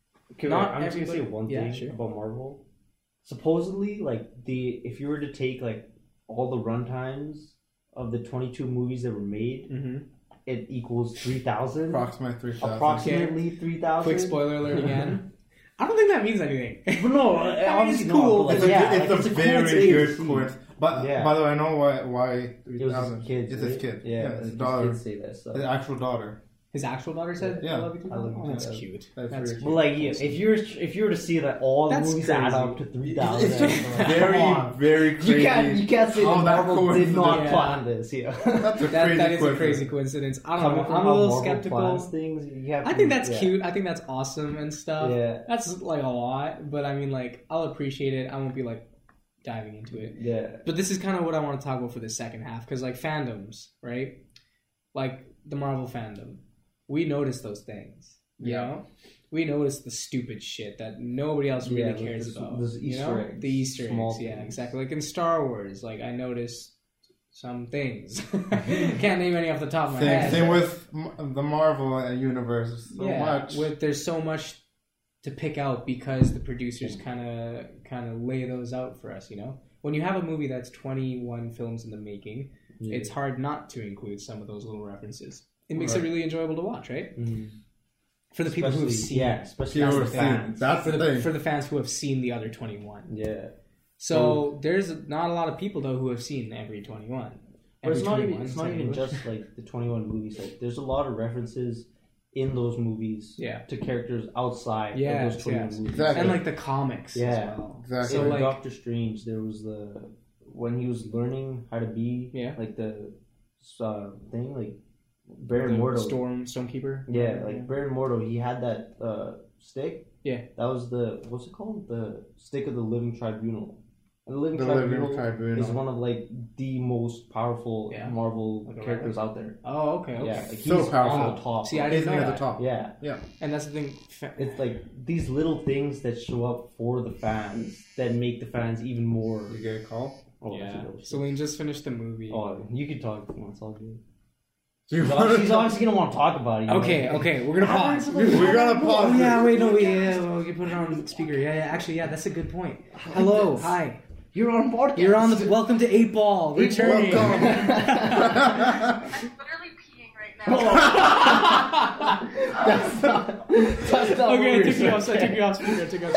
I'm just gonna say one thing about Marvel. Supposedly, if you were to take all the runtimes of the 22 movies that were made, it equals 3,000. Approximately 3,000. Approximately 3,000. Quick spoiler alert again. I don't think that means anything. But no, obviously it's cool. Not, it's a very good coincidence. But yeah. By the way, I know why 3,000. It was his kids. It's his kid. Yeah, his daughter. His kids say that stuff. His actual daughter. His actual daughter said, Yeah. "I love you too." I love you too. That's cute. That's That's really cute. But if you were to see that all the That's movies add crazy. up to 3,000, It's just very crazy. You can't say that Marvel did not Yeah. plan this. Yeah, That's a that crazy is a coincidence. crazy coincidence. I don't know. Coming from I'm a how little Marvel skeptical. plans things, you have I to- think that's yeah. cute. I think that's awesome and stuff. Yeah. That's a lot. But I mean, I'll appreciate it. I won't be diving into it. Yeah. But this is kind of what I want to talk about for the second half, because fandoms, right? The Marvel fandom, we notice those things. You know, we notice the stupid shit that nobody else really cares about. Those Easter eggs, the Easter small eggs, yeah, things. exactly. Like in Star Wars, I noticed some things. Can't name any off the top of my head. Same with the Marvel universe. So much. There's so much to pick out because the producers kind of lay those out for us. When you have a movie that's 21 films in the making, it's hard not to include some of those little references. It makes it really enjoyable to watch, right? Mm-hmm. For the people who have seen, especially People for who the have seen. fans. That's the thing. for the fans who have seen the other 21. Yeah. So there's not a lot of people though who have seen every 21. But it's not 21, even just the 21 movies. There's a lot of references in those movies to characters outside of those 21 movies. Exactly. And the comics as well. Exactly. So So Doctor Strange, there was when he was learning how to be the thing Baron Mordo. Stonekeeper. Yeah, Baron Mordo, he had that stick. Yeah. That was what's it called? The stick of the Living Tribunal. And the Living Tribunal is one of the most powerful Marvel characters out there. Oh, okay. Yeah, he's so powerful. on the top. See, I didn't know at that. the top. Yeah. And that's the thing. It's these little things that show up for the fans that make the fans even more. You get a call? Oh, Yeah. Celine just finished the movie. Oh, you can talk. It's all good. She's She's obviously gonna want to talk about it. Okay, we're gonna pause. We're gonna pause. Oh, yeah, wait, no, we can put it on speaker. Yeah, actually, that's a good point. Hello, hi. You're on podcast. You're on the. Welcome to 8 Ball. Returning. Welcome. I'm literally peeing right now. That's not Okay, what I took you off speaker.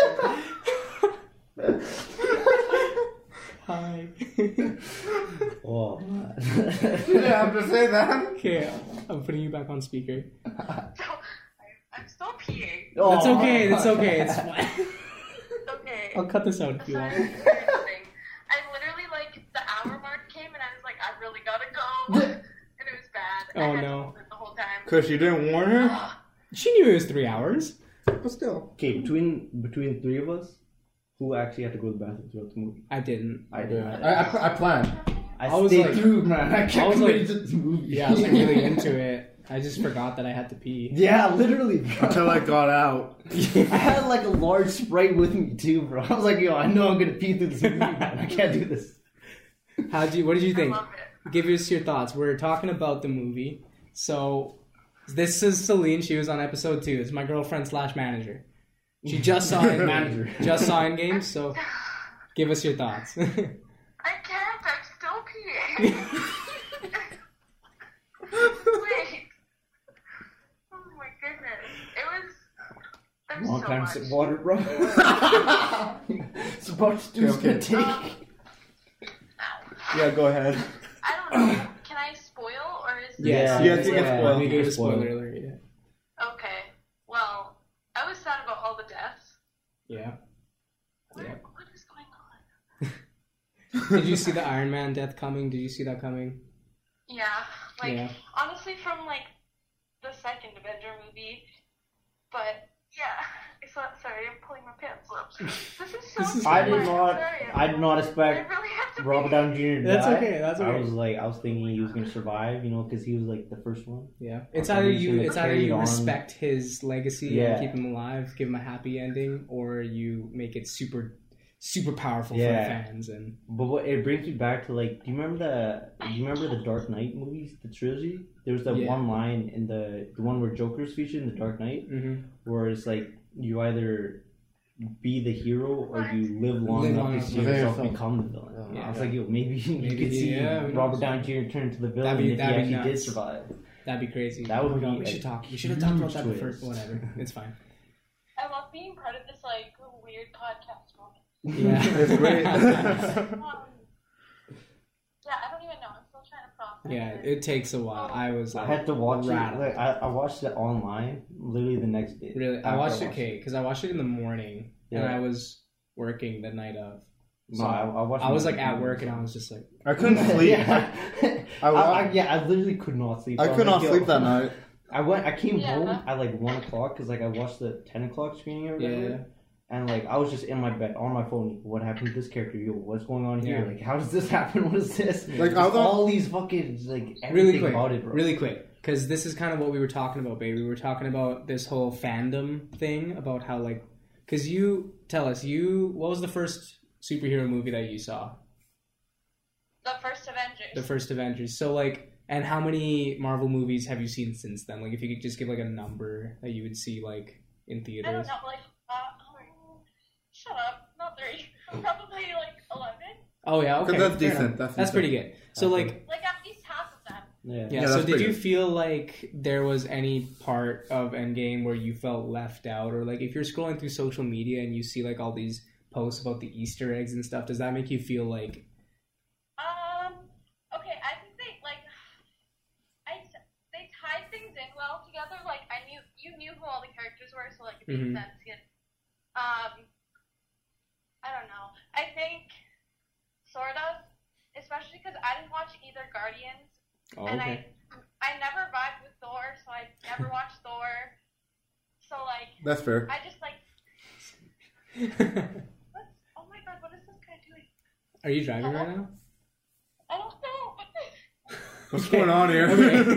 Hi. Oh, man. You didn't have to say that. Okay, I'm putting you back on speaker. I'm still peeing. Oh. That's okay. It's fine. Okay. I'll cut this out if you want. Sorry, here's the thing. I literally the hour mark came and I was like, I really gotta go, and it was bad. Oh, I had to no. hold it the whole time. Because you didn't warn her? She knew it was 3 hours. But still. Okay, between three of us, who actually had to go to the bathroom throughout the movie? I didn't. I did. I planned. I was stayed like- through, man. I kept I was committing like- to this movie. Yeah, I was really into it. I just forgot that I had to pee. Yeah, literally, bro. Until I got out. I had a large Sprite with me too, bro. I was like, yo, I know I'm gonna pee through this movie, man. I can't do this. What did you I think? love it. Give us your thoughts. We're talking about the movie. So, this is Celine. She was on episode 2. It's my girlfriend / manager. She just saw it. Manager. Just saw Endgame. So, give us your thoughts. I can't. I'm still peeing. Wait. Oh my goodness. It was. There's Long so time much. sip water, bro. It's about to do Okay. gonna take. Ow. Yeah, go ahead. I don't know. Can I spoil or is this... Yeah, Yes, you can yeah. spoil. We gave a Spoil. spoiler alert. Yeah. Okay. Well, I was sad about all the deaths. Yeah. What, Yeah. what is going on? Did you see the Iron Man death coming? Did you see that coming? Yeah. Yeah. Honestly, from the second Avenger movie, but Sorry, I'm pulling my pants up. This is so I did not expect I really have to Robert Downey Jr. to That's die. okay. That's okay. I was thinking he was gonna survive, because he was like the first one. Yeah, it's either you on. respect his legacy Yeah. and keep him alive, give him a happy ending, or you make it super powerful for the Yeah. fans. And But it brings me back to do you remember the Dark Knight movies, the trilogy? There was that one line in the one where Joker's featured in the Dark Knight, where it's like you either be the hero or you live long enough to see yourself become the villain. I was like, maybe you could see Robert Downey Jr. turn into the villain if he actually did survive. That'd be crazy. That would be. We should talk. We should have talked about that before. Whatever, it's fine. I love being part of this weird podcast moment. Yeah, it's great. Yeah, I don't even know. I'm still trying to process. Yeah, it takes a while. I had to watch it. I watched it online, literally the next day. Really, I watched it, because I watched it in the morning, and I was working the night of. So I was at work, and I was just like, I couldn't sleep. I literally could not sleep. I could not sleep that night. I came home at 1 o'clock because I watched the 10 o'clock screening or whatever. Yeah. And I was just in my bed on my phone. What happened to this character? What's going on here? Yeah. How does this happen? What is this? All these fucking everything really quick, about it, bro. Really quick, because this is kind of what we were talking about, baby. We were talking about this whole fandom thing about how because you tell us what was the first superhero movie that you saw? The first Avengers. The first Avengers. So and how many Marvel movies have you seen since then? If you could just give a number that you would see in theaters. I don't know, shut up, not 3. Probably 11. Oh yeah, okay. That's decent. That's pretty good. So at least half of them. Yeah. So did you feel like there was any part of Endgame where you felt left out, or if you're scrolling through social media and you see all these posts about the Easter eggs and stuff, does that make you feel okay, I think they tied things in well together. You knew who all the characters were, so it made sense. Yeah. I don't know. I think sort of, especially because I didn't watch either Guardians, and I never vibed with Thor, so I never watched Thor. So that's fair. I just oh my god, what is this guy doing? Are you driving right now? I don't know. What's going on here?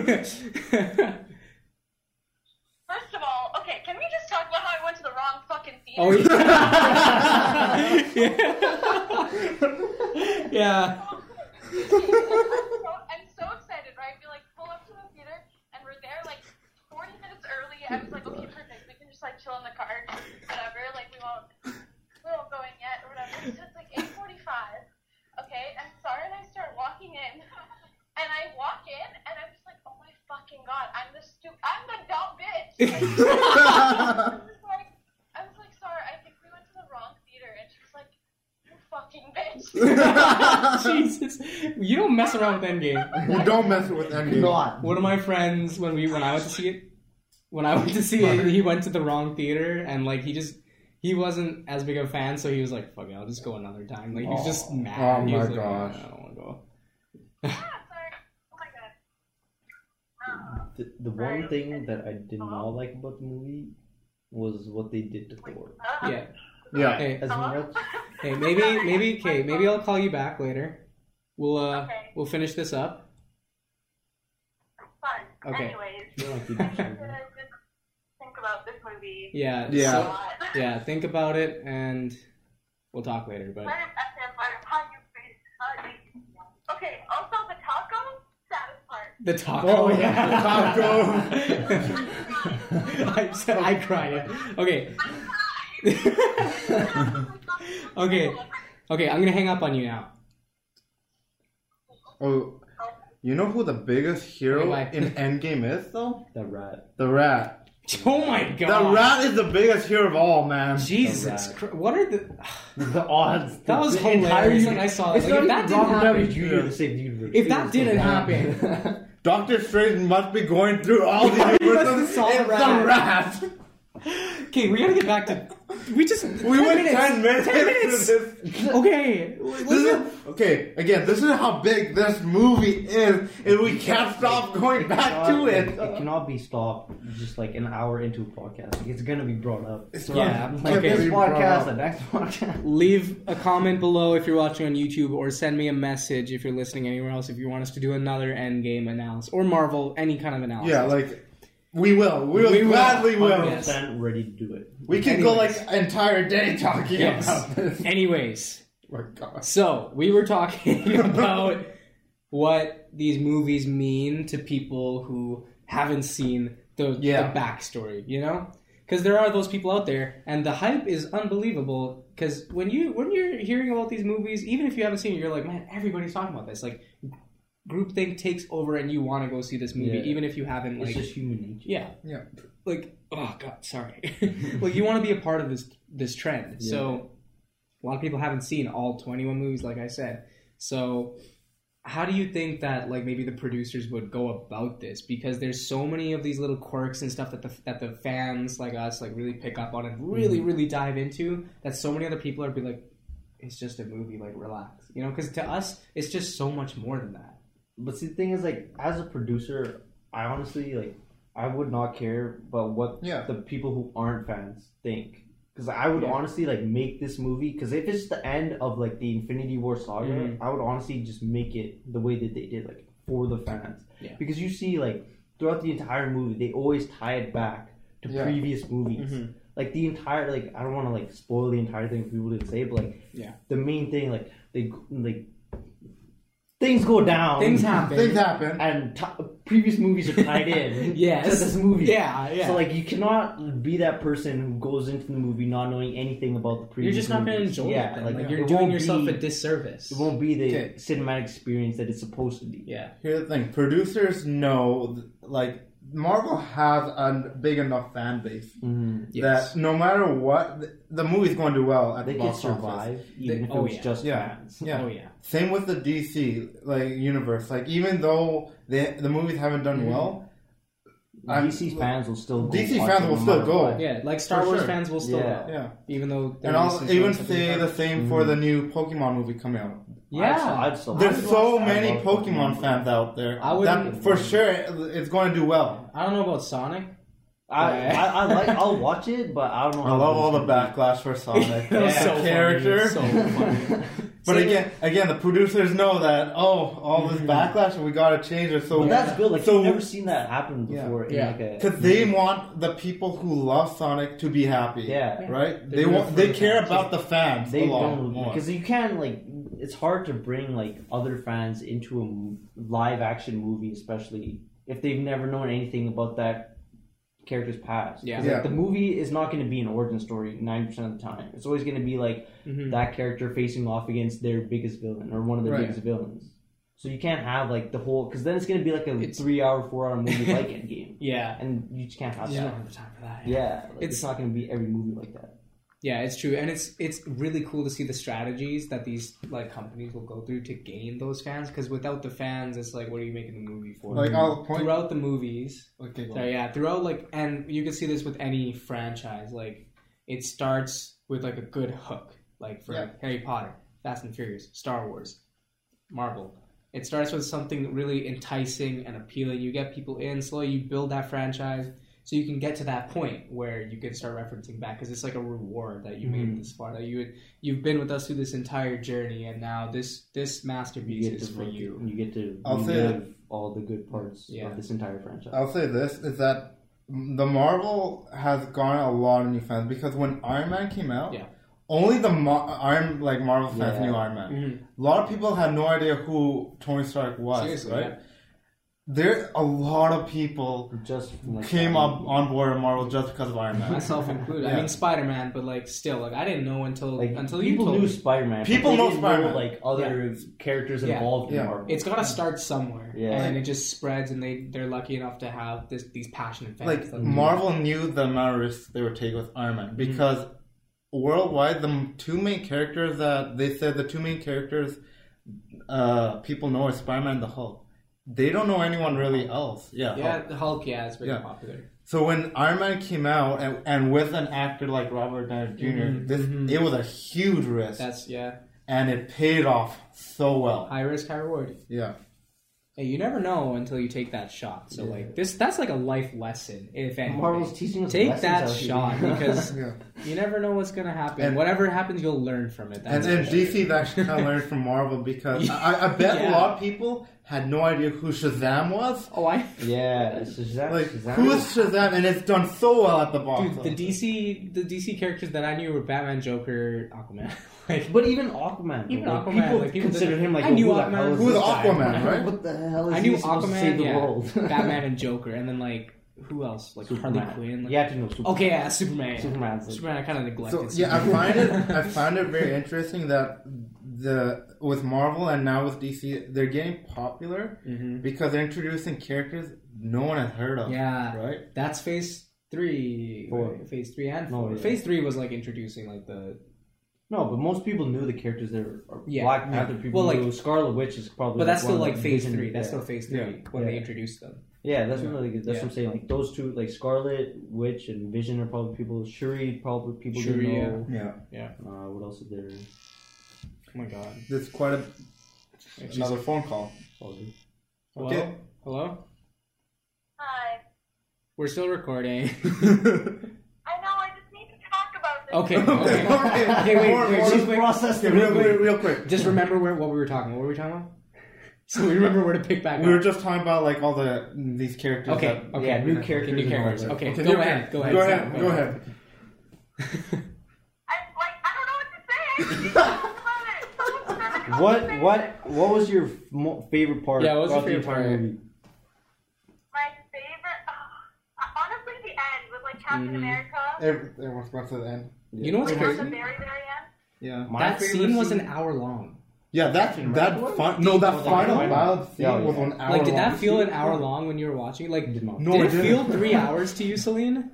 First of all, can we just talk about how I went to the wrong fucking theater? Oh yeah. Yeah. I'm so excited, right? We pull up to the theater and we're there 40 minutes early. I was like, okay, perfect. We can just chill in the car, whatever. We won't go in yet or whatever. So it's 8:45. Okay, and Sarah and I start walking in, and I walk in and I'm just like, oh my fucking god, I'm the dumb bitch. I was like, Sarah, I think we went to the wrong theater, and she was like, you fucking bitch. Jesus, you don't mess around with Endgame. You don't mess with Endgame. Not. One of my friends, when I went to see it, he went to the wrong theater, and he wasn't as big of a fan, so he was like, fuck it, I'll just go another time. He was just mad. Oh he was my gosh. I don't want to go. Sorry. Oh my god. The one thing that I did not like about the movie was what they did to Thor. Yeah. Yeah. Hey, maybe I'll call you back later. We'll finish this up. Fun. Okay. Anyways. Think about this movie. Yeah. Yeah. Yeah, think about it, and we'll talk later. But okay. Also, the taco, saddest part. the taco. Oh yeah, taco. I cried. Okay. Okay. I'm gonna hang up on you now. Oh, you know who the biggest hero in Endgame is, though? The rat. The rat. Oh my god. The rat is the biggest hero of all, man. Jesus Christ. What are the odds? That was hilarious when I saw it. If that didn't happen, if that didn't happen, Doctor Strange must be going through all the universes. It's the rat. Okay, we gotta get back to We went 10 minutes. 10 minutes. Okay. Okay, again, this is how big this movie is, and we can't stop going back to it. It cannot be stopped just like an hour into a podcast. It's gonna be brought up. Yeah. Like Okay. this podcast, the next podcast. Leave a comment below if you're watching on YouTube, or send me a message if you're listening anywhere else if you want us to do another Endgame analysis or Marvel, any kind of analysis. Yeah, like, we will. We gladly will. 100% ready to do it. We can go like an entire day talking about this. Anyways, Oh my God. so we were talking about what these movies mean to people who haven't seen the backstory, you know? Because there are those people out there, and the hype is unbelievable. Because when you're hearing about these movies, even if you haven't seen it, you're like, man, everybody's talking about this. Like, groupthink takes over, and you want to go see this movie, even if you haven't. Like, it's just human nature. Yeah. Like, oh god, sorry. Like, you want to be a part of this trend. Yeah. So a lot of people haven't seen all 21 movies, like I said. So how do you think that, like, maybe the producers would go about this? Because there's so many of these little quirks and stuff that the fans like us like really pick up on and really dive into, that so many other people are be like, it's just a movie, like, relax, you know? Because to us, it's just so much more than that. But see, the thing is, like, as a producer, I honestly, like, I would not care about what the people who aren't fans think. Because I would honestly, like, make this movie, because if it's the end of, like, the Infinity War saga, I would honestly just make it the way that they did, like, for the fans. Yeah. Because you see, like, throughout the entire movie, they always tie it back to previous movies. Like, the entire, like, I don't want to, like, spoil the entire thing if people didn't say it, but, like, the main thing, like, they, like, things go down. Things happen. And previous movies are tied in to this movie. Yeah. So, like, you cannot be that person who goes into the movie not knowing anything about the previous You're just not going to enjoy it. Then. Like, you're doing yourself a disservice. It won't be the cinematic experience that it's supposed to be. Yeah. Here's the thing. Producers know, like, Marvel has a big enough fan base that no matter what, the movie's going to do well at the box office. They can survive, even if it was just fans. Yeah. Oh, yeah. Same with the DC, like, universe. Like, even though the movies haven't done well, DC fans will still go. DC fans will still go. Yeah, like Star Wars fans will still go. Yeah. Even though... And I'll even say the same for the new Pokemon movie coming out. Yeah. There's so many Pokemon fans out there. That for sure it's going to do well. I don't know about Sonic. I'll watch it, but I don't know. I love all the backlash for Sonic. So character. So funny. But again, the producers know that all this backlash, and we got to change it. So but that's good. Like, you've never seen that happen before. Because they want the people who love Sonic to be happy. Yeah, right. They care about the fans. They don't, because you can't, like, it's hard to bring, like, other fans into a live action movie, especially if they've never known anything about that character's past. Like, the movie is not going to be an origin story 90% of the time. It's always going to be like that character facing off against their biggest villain or one of their biggest villains. So you can't have, like, the whole, because then it's going to be like a 3-hour, 4-hour movie like Endgame. And you just can't have that. You don't have the time for that. Like, it's not going to be every movie like that. Yeah, it's true, and it's really cool to see the strategies that these, like, companies will go through to gain those fans. Because without the fans, it's like, what are you making the movie for? Like, throughout the movies, throughout, like, and you can see this with any franchise. Like, it starts with, like, a good hook, like for Harry Potter, Fast and Furious, Star Wars, Marvel. It starts with something really enticing and appealing. You get people in slowly. You build that franchise. So you can get to that point where you can start referencing back, because it's like a reward that you made it this far. That you've been with us through this entire journey, and now this masterpiece is for you. You get to relive all the good parts of this entire franchise. I'll say this is that the Marvel has garnered a lot of new fans, because when Iron Man came out, only the Marvel fans knew Iron Man. A lot of people had no idea who Tony Stark was. Seriously, right? There's a lot of people just came up on board with Marvel just because of Iron Man. Myself included. I mean, Spider-Man, but, like, still, like, I didn't know until you told me. People knew Spider-Man. People know Spider-Man. Like, other characters involved in Marvel. It's got to start somewhere. And it just spreads, and they're lucky enough to have these passionate fans. Like, Marvel knew the amount of risks they would take with Iron Man, because worldwide, the two main characters people know is Spider-Man and the Hulk. They don't know anyone really else. The Hulk, is very popular. So when Iron Man came out, and with an actor like Robert Downey Jr., it was a huge risk. And it paid off so well. High risk, high reward. Yeah. Hey, you never know until you take that shot. So that's like a life lesson, if anything. Marvel's teaching us take that shot because Yeah. you never know what's gonna happen. And whatever happens, you'll learn from it. And DC's actually kind of learned from Marvel because I bet a lot of people had no idea who Shazam was. Yeah, Shazam. Like, who is Shazam? And it's done so well at the box Dude, the DC characters that I knew were Batman, Joker, Aquaman. But even Aquaman, people consider him like I knew Aquaman. Who's Aquaman, right? What the hell is I knew he supposed to save the world? Batman and Joker, and then like who else? Like Superman. Harley Quinn. Like, You have to know Superman. Okay, yeah, Superman. Superman. I kind of neglected. So yeah, I find it very interesting that with Marvel and now with DC, they're getting popular because they're introducing characters no one has heard of. Yeah, right. That's Phase 3. Four. Phase 3 and 4. No, yeah. Phase 3 was like introducing like the. No, but most people knew the characters that are Black Panther. People knew Scarlet Witch is probably. But that's one still of like the Phase Vision- 3. That's still Phase 3 when they introduced them. Yeah, that's what I'm saying. Like those two, like Scarlet Witch and Vision are probably people. Shuri probably people didn't know. Yeah. What else is there? Oh my god. There's quite another phone call. Hello? Okay. Hello? Hi. We're still recording. I know, I just need to talk about this. Okay, wait, Just process the real quick. Just remember what we were talking. What were we talking about? So we remember where to pick back up. We were just talking about like all these characters. Okay. Yeah, new characters. Okay, go ahead. Go ahead. I don't know what to say. I just talk about it. What was your favorite part? Yeah, what was your throughout the favorite entire part? movie? My favorite, honestly, the end with like Captain America. Everyone's going to the end. You know what's At crazy? the very, very end. Yeah. That scene was an hour long. Yeah, that final battle scene was an hour long. Like, did that feel an hour long when you were watching? Like, did it feel 3 hours to you, Celine?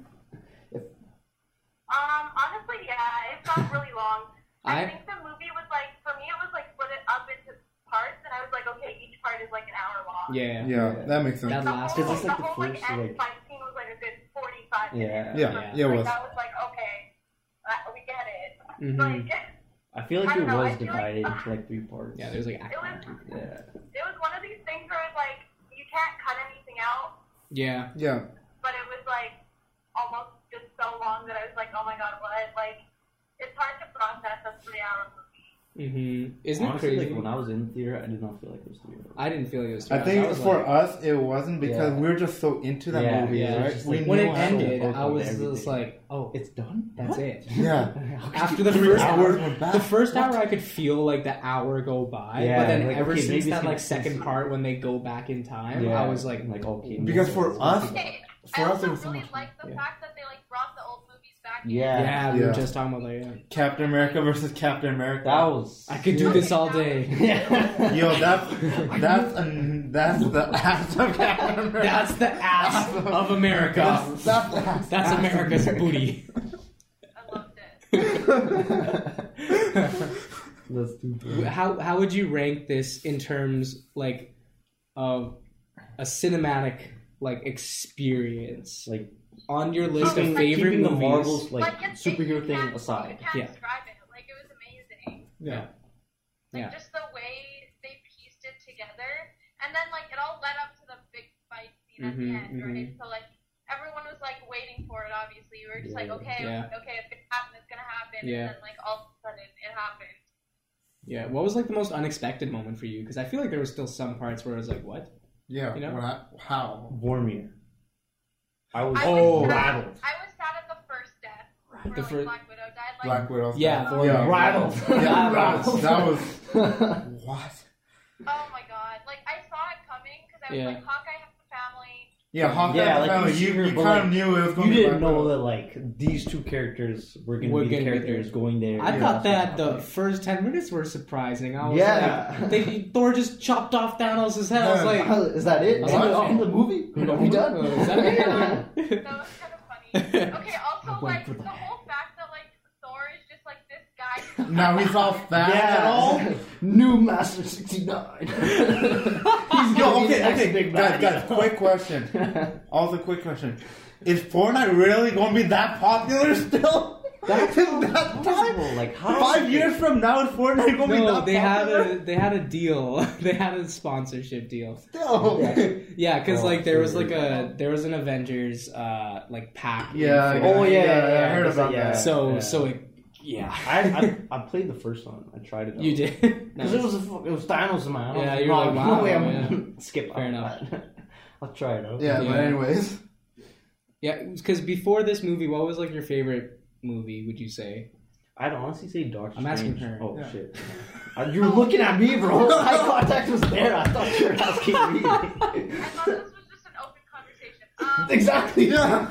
Honestly, yeah, it felt really long. I I- think the movie was like, for me, it was like split it up into parts, and I was like, okay, each part is like an hour long. Yeah, that makes sense. That last The whole, Because it's like the the whole first, end like- fight scene was like a good 45 minutes. Yeah, it like, was. That was like, okay, we get it. Mhm. Like, I feel like I it don't know, was I feel divided like- into like 3 parts. Yeah, there's like it was, Yeah. it was one of these things where it's like, you can't cut anything out, Yeah. but it was like almost just so long that I was like, oh my god, what? Like, it's hard to process a 3-hour movie. Isn't Honestly, it crazy? like when I was in the theater, I did not feel like it was 3 hours. I didn't feel like it was 3 I hours. think was for like, us it wasn't because we were just so into that movie, yeah, right? just We like- when knew it how to- ended, focus I on was everything. just like, oh, It's done? that's it. Yeah. After the 3 first hours hour, went back. the first hour I could feel like the hour go by, Yeah, but then like, ever okay, since maybe that it's like gonna- second part when they go back in time, I was like, okay. Because for us, Okay, for I us also it was so really much. like the fact that they like brought the old movies back. yeah, we were Yeah. just talking about that. Captain America versus Captain America. That was. I could do this all day. Yo, that's the ass of Captain America. That's the ass of America. That's the ass. That's America's booty. I loved it. That's too funny. How would you rank this in terms like of a cinematic like experience? Like on your list of keeping favorite the movies. Marvel's like it's- superhero you thing can't- aside. You can't Yeah. describe it. Like, it was amazing. Yeah. Like, Yeah. just the way they pieced it together. And then, like, it all led up to the big fight scene at the end, right? So, like, everyone was, like, waiting for it, obviously. We were just like, okay, Yeah. okay, if it happens, it's gonna happen. Yeah. And then, like, all of a sudden, it happened. Yeah. What was like the most unexpected moment for you? Because I feel like there was still some parts where I was like, what? Yeah. You know? How? Vormir. I was rattled. I was sad at the first death. Where, The like, first- Black Widow died. Like, Black Widow. Yeah, yeah. rattled. Yeah, Rattled. that was what? oh my god. Like, I saw it coming because I was Yeah. like, Hawkeye has a family. Yeah, Hawkeye. Yeah, like, family, you see her, you but, kind like, of knew it was going You to be didn't Black know Widow. that like these two characters were going We're to be the gonna be characters there. going there. I Yeah, thought that's that what the first 10 minutes were surprising. I was Yeah. like, Thor just chopped off Thanos' head. I was like, happened. Is that it? I was Is like, that oh. in the movie? Are we done? Is that it? That was kind of funny. Okay, also, went like, for the the whole fact that, like, Thor is just, like, this guy who's Now he's all fat and all. New Master 69. He's Yo, okay, guys, quick question. Also, quick question. Is Fortnite really going to be that popular still? That's that possible. Like, how 5 years from now, is Fortnite going to be that popular? they had a deal. They had a sponsorship deal. Still. Yeah, because like there was an Avengers like pack. Yeah. I heard about that. So I played the first one. I tried it out. You did? Because it was Thanos, man. Yeah, you're like, wow. No way I'm gonna skip Fair enough. I'll try it out. Yeah, but anyways. Yeah, because before this movie, what was like your favorite movie, would you say? I'd honestly say Doctor Strange. I'm asking her. Oh, shit. You're looking at me, bro. Eye contact was there. I thought you were asking me. I thought this was just an open conversation. Exactly. Yeah.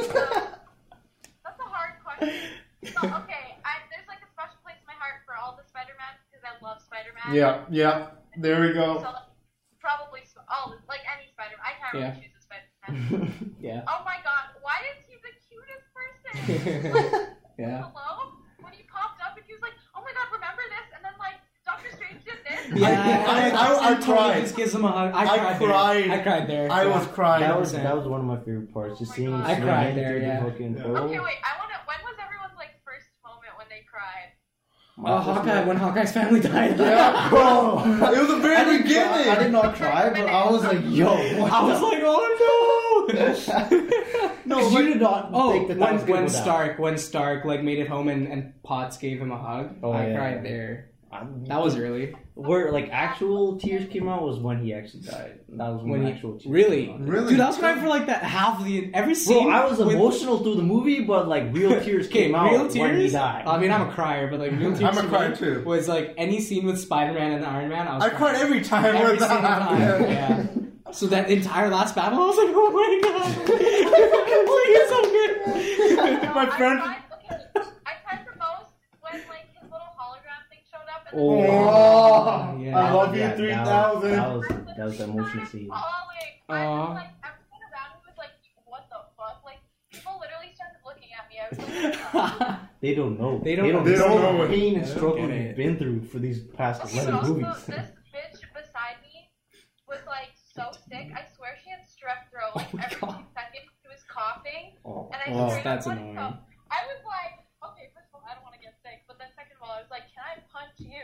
That's a hard question. So, okay, there's like a special place in my heart for all the Spider-Man because I love Spider-Man. Yeah. There we go. So, probably all, like any Spider-Man. I can't really choose a Spider-Man. Yeah. Oh my god, why is he the cutest person? Yeah. Hello? When he popped up and he was like, oh my god, remember this? And then like, Doctor Strange did this. Yeah, I cried. Just gives him a hug. I cried there. I was crying. That was one of my favorite parts. Just seeing. I cried there. Yeah. Okay, wait. When was everyone's like first moment when they cried? Hawkeye. When Hawkeye's family died. Yeah, bro. It was the very beginning. I did not cry, but I was like, yo. I was like, oh no. No, you did not think that was when Stark like made it home and Potts gave him a hug. I cried there. That was early. Where like actual tears came out was when he actually died. That was when actual tears really, came out. Really, dude. I was crying for like that half of every scene. Bro, I was emotional through the movie, but like real tears came out when he died. I mean, I'm a crier, but like real tears. I'm a crier too. Was like any scene with Spider-Man and Iron Man. I cried every time. Every single time. Yeah. So that entire last battle, I was like, oh my god, he's so good. My friend. I cried the most when like his little hologram thing showed up. Oh, yeah. I love you 3000. That was the emotional scene. Like everyone around me was like, what the fuck? Like people literally started looking at me. I was like, They don't know. They don't know what pain and struggle we've been through for these past 11 but movies. also, this bitch beside me was like so sick. I swear she had strep throat. Like every 2 seconds she was coughing. And I straight that's up annoying. I was like, okay, first of all, I don't want to get sick. But then second of all, I was like, can I punch you?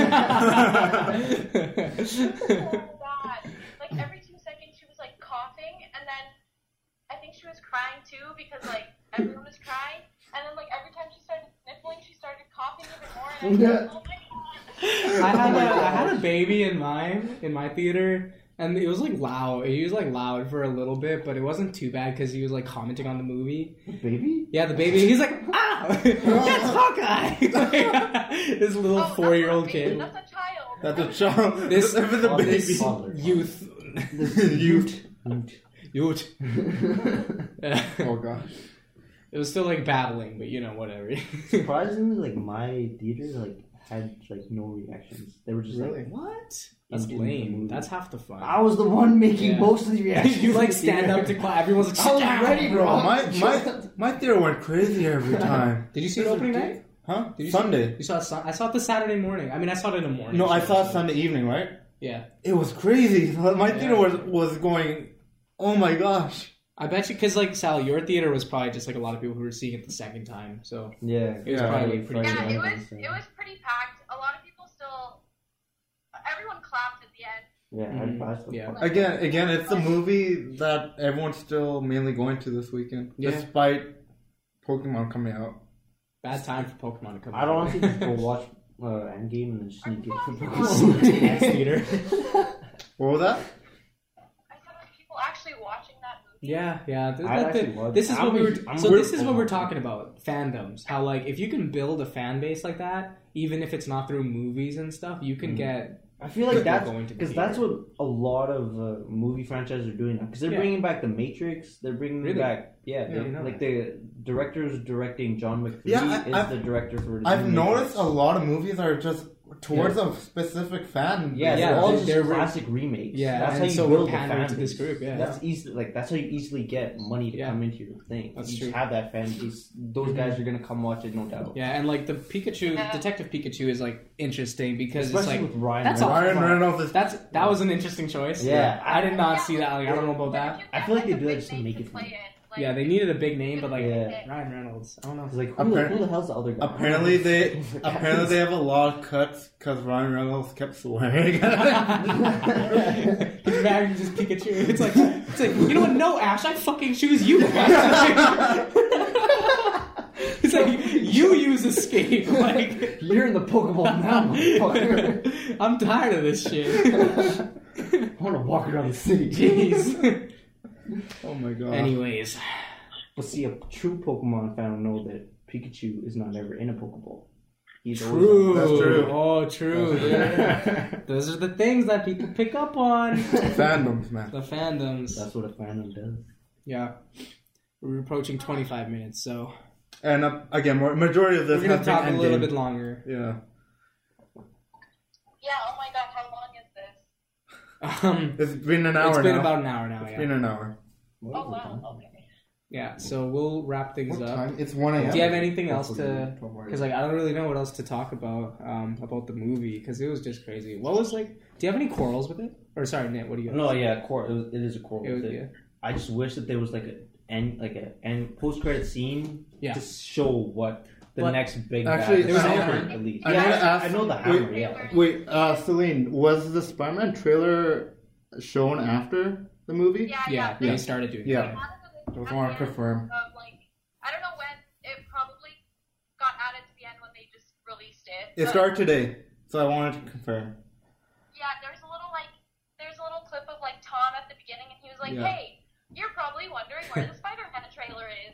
Oh god. Like every 2 seconds she was like coughing, and then I think she was crying too because like everyone was crying, and then like every time she started sniffling, she started coughing even more, and I was like, oh my god. I had a baby in my theater, and it was like loud. He was like loud for a little bit, but it wasn't too bad because he was like commenting on the movie. Baby? Yeah, the baby. He's like, ah, that's Hawkeye. This little 4-year-old kid. That's a child. That's a child. This youth. Youth. Oh gosh. It was still like battling, but you know, whatever. Surprisingly, like my theater like had like no reactions. They were just Really? like, What? That's lame. That's half the fun. I was the one making most of the reactions. You like stand up to clap. Everyone's like, I was ready, bro. My theater went crazy every time. Did you see it opening night? Huh? Did you Sunday. You saw it? I saw it the Saturday morning. I mean, I saw it in the morning. No, I saw it Sunday evening, right? Yeah. It was crazy. My theater was going, oh my gosh. I bet you, because like Sal, your theater was probably just like a lot of people who were seeing it the second time. So yeah, it was probably pretty. Yeah, chill. it was pretty packed. A lot of people still. Everyone clapped at the end. Yeah, Again, it's the movie that everyone's still mainly going to this weekend, despite Pokemon coming out. Bad time for Pokemon to come out. I'd honestly just go watch Endgame and then just sneak in for Pokemon theater. What was that? I said, are people actually watching that movie? Yeah. This is what we were. This is what we're talking about. Fandoms. How like if you can build a fan base like that, even if it's not through movies and stuff, you can get. I feel like that's what a lot of movie franchises are doing now. Because they're bringing back The Matrix. They're bringing back the director's directing John McPhee is the director for. I've noticed a lot of movies are just towards a specific fan. Yeah, Yeah, they're all they're just classic remakes. Yeah, that's and how you so build we're the pandering fan to this base. group, yeah. That's easy. Like that's how you easily get money to come into your thing. That's you true. just have that fan base. Those guys are gonna come watch it, no doubt. Yeah, and like the Pikachu, Detective Pikachu is like interesting because Especially it's like with Ryan. that's Reynolds. Ryan Reynolds is that was an interesting choice. Yeah. I did not see that. Like, I don't know about that. I feel like they do that just to make it play fun. Yeah, they needed a big name, but like Yeah. Ryan Reynolds, I don't know. It's like who the hell's the other guy? apparently they have a lot of cuts because Ryan Reynolds kept swearing. He's married to just Pikachu. It's like you know what? No, Ash, I fucking choose you. It's like you use escape. Like You're in the Pokeball now, motherfucker. I'm tired of this shit. I want to walk around the city. Jeez. Oh my god. Anyways, But see, a true Pokemon fan will know that Pikachu is not ever in a Pokeball. He's true. That's true. Oh, true. Yeah. Those are the things that people pick up on. Fandoms, man. The fandoms. That's what a fandom does. Yeah. We're approaching 25 minutes, so And again, majority of this we're gonna has been talk a little Endgame. bit longer. Yeah. Yeah, oh my god, how long is this? It's been an hour now. It's been about an hour now. It's Yeah. been an hour. Oh wow, okay. Yeah. So we'll wrap things What up. time? It's 1 a.m. Do you have anything else to? Don't worry. Because like I don't really know what else to talk about the movie because it was just crazy. What was like? Do you have any quarrels with it? Or sorry, Nit, what do you? No, yeah, it is a core. It was, yeah. I just wish that there was like a post credit scene to show what the next big Actually, bad there was Hammer, at least. I need to ask- I know the Hammer. Yeah. Wait, Celine, was the Spider-Man trailer shown after the movie? Yeah, they started doing Yeah. that. I just want to confirm. Of, like, I don't know when it probably got added to the end when they just released it. It but- started today, so I wanted to confirm. Yeah, there's a little clip of like Tom at the beginning, and he was like, Yeah. "Hey, you're probably wondering where the Spider-Man trailer is."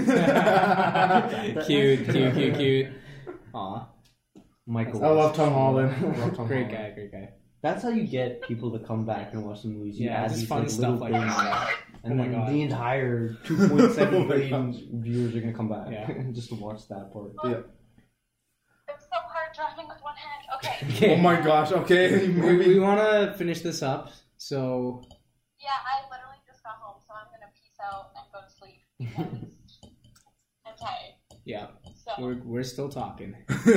Cute. Aw. Michael. I love Tom Holland. Great guy. That's how you get people to come back and watch the movies. You Yeah, add just these, fun like, stuff little like things, that. and Oh my then God. the entire 2.7 Oh my billion viewers are gonna come back Yeah. just to watch that part. Yeah. It's so hard driving with one hand. Okay. Okay. Oh my gosh, okay. We want to finish this up, so Yeah, I literally just got home, so I'm gonna peace out and go to sleep because I'm tired. yeah, So we're still talking.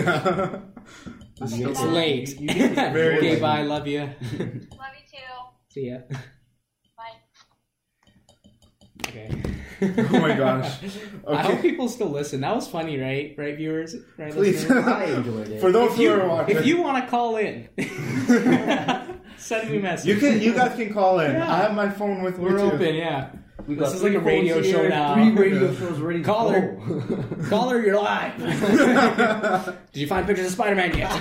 It's It's late. Very Okay, late. bye. Love you. love you too. See ya. Bye. Okay. Oh my gosh. I hope Okay. people still listen. That was funny, right? Right, viewers? Right, Please. listeners? I enjoyed it. For those who are watching. If you want to call in, send me a message. You guys can call in. Yeah. I have my phone with me We're too. open, yeah. We This got is like a 3 radio phones show here, now. 3 radio shows ready to Caller. go. Caller, you're live. Did you find pictures of Spider-Man yet?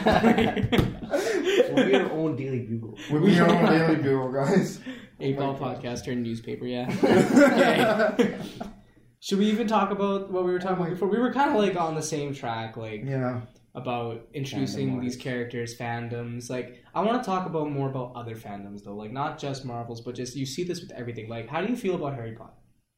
We'll be our own Daily Bugle. We'll be your own Daily Bugle, guys. 8-Ball podcast turned newspaper, yeah. Okay. Should we even talk about what we were talking about before? We were kind of like on the same track, like Yeah. about introducing Fandom-wise. these characters, fandoms. Like, I want to talk about more about other fandoms though, like not just Marvel's, but just you see this with everything. Like, how do you feel about Harry Potter?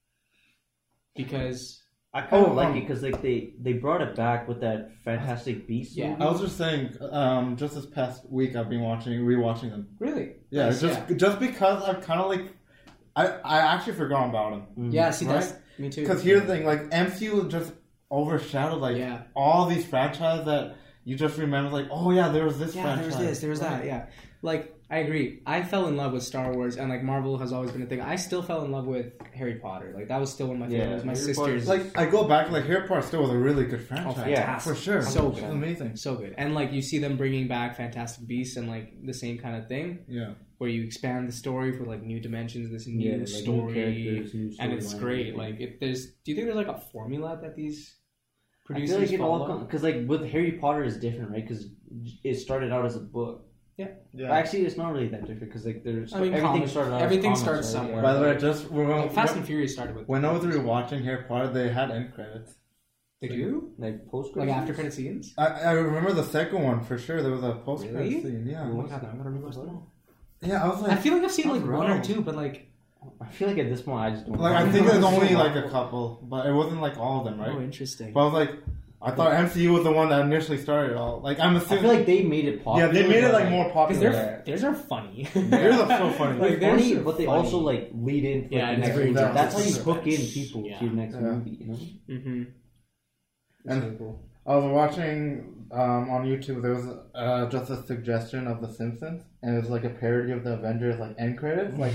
Because I kind of like it because like they brought it back with that Fantastic Beasts Yeah. movie. I was just saying, just this past week I've been rewatching them. really, Yeah, Nice, just because I've kind of like, I actually forgot about them. yeah. See, Right? that's me too. Because here's the thing, like MCU just overshadowed like Yeah. all these franchises that you just remember, like, oh yeah, there was this Yeah, franchise. there's this, there's that, yeah. Like, I agree. I fell in love with Star Wars, and like Marvel has always been a thing. I still fell in love with Harry Potter. Like, that was still one of my favorites. My Harry sister's Like I go back, like Harry Potter still was a really good franchise. Oh, Yeah, fantastic. for sure. So It's good. amazing. So good. And like you see them bringing back Fantastic Beasts and like the same kind of thing Yeah. where you expand the story for like new dimensions, this new like, story, new characters, new and it's storyline, great. everything. Like, if there's, do you think there's like a formula that these I producers feel like it all follow? because like with Harry Potter is different, right? Because it started out as a book. Yeah. Actually, it's not really that different because like there's I mean, everything comics- started out. everything as comics, starts right? somewhere. By the way, just Like, Fast and Furious started with when I was rewatching Harry Potter, they had end credits. They do? like post Like after credit scenes? I remember the second one for sure. There was a post credit Really? scene. Yeah. Oh my god, now I gotta rewatch that. Yeah, I was I like, feel like I've seen like Sounds one or wrong. two, but like, I feel like at this point I just don't. I think there's only like a couple, but it wasn't like all of them, right? oh, interesting. But I was like, I thought MCU was the one that initially started it all. Like I'm assuming. I feel like they made it popular. Yeah, they made it like more popular. Because theirs are funny. Theirs are so funny. They're funny, but they also like lead in. For Yeah, the next movie. exactly. That's how you hook in people Yeah. to your next movie. You know. Mm-hmm. And So cool. I was watching on YouTube. There was just a suggestion of The Simpsons, and it was like a parody of the Avengers like end credits, like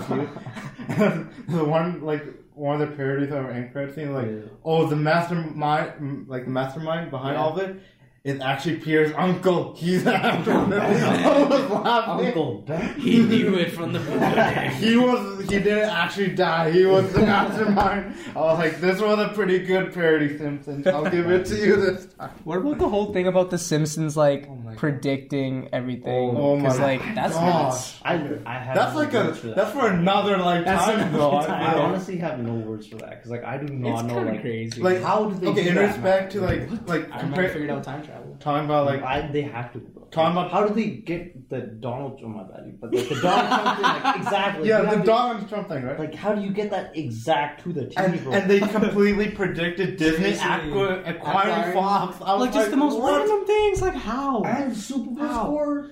the one of the parodies of our end credits scene, like the mastermind behind all of it. It's actually Pierre's uncle. He's the actor. I was laughing. Uncle Ben. He knew it from the beginning. He didn't actually die. He was the mastermind. I was like, this was a pretty good parody, Simpsons. I'll give it to you this time. What about the whole thing about the Simpsons, like predicting everything? Oh my that's gosh. I have. That's no like words for that. that's for another like That's time another though. time. I honestly have no words for that because like I do not It's know kind of like crazy. Like how do they okay do in that, respect man? to like I remember figured out time travel. talking about like they have to. Bro. Talking about how do they get the Donald Trump? My bad, but like the Donald Trump thing, like exactly. yeah You the have to- Donald Trump thing, right? Like how do you get that exact to the T, bro? And they completely predicted Disney acquiring Acquiring- Fox. I was Like just the most what? random things. Like how? and Super Bowl How? score.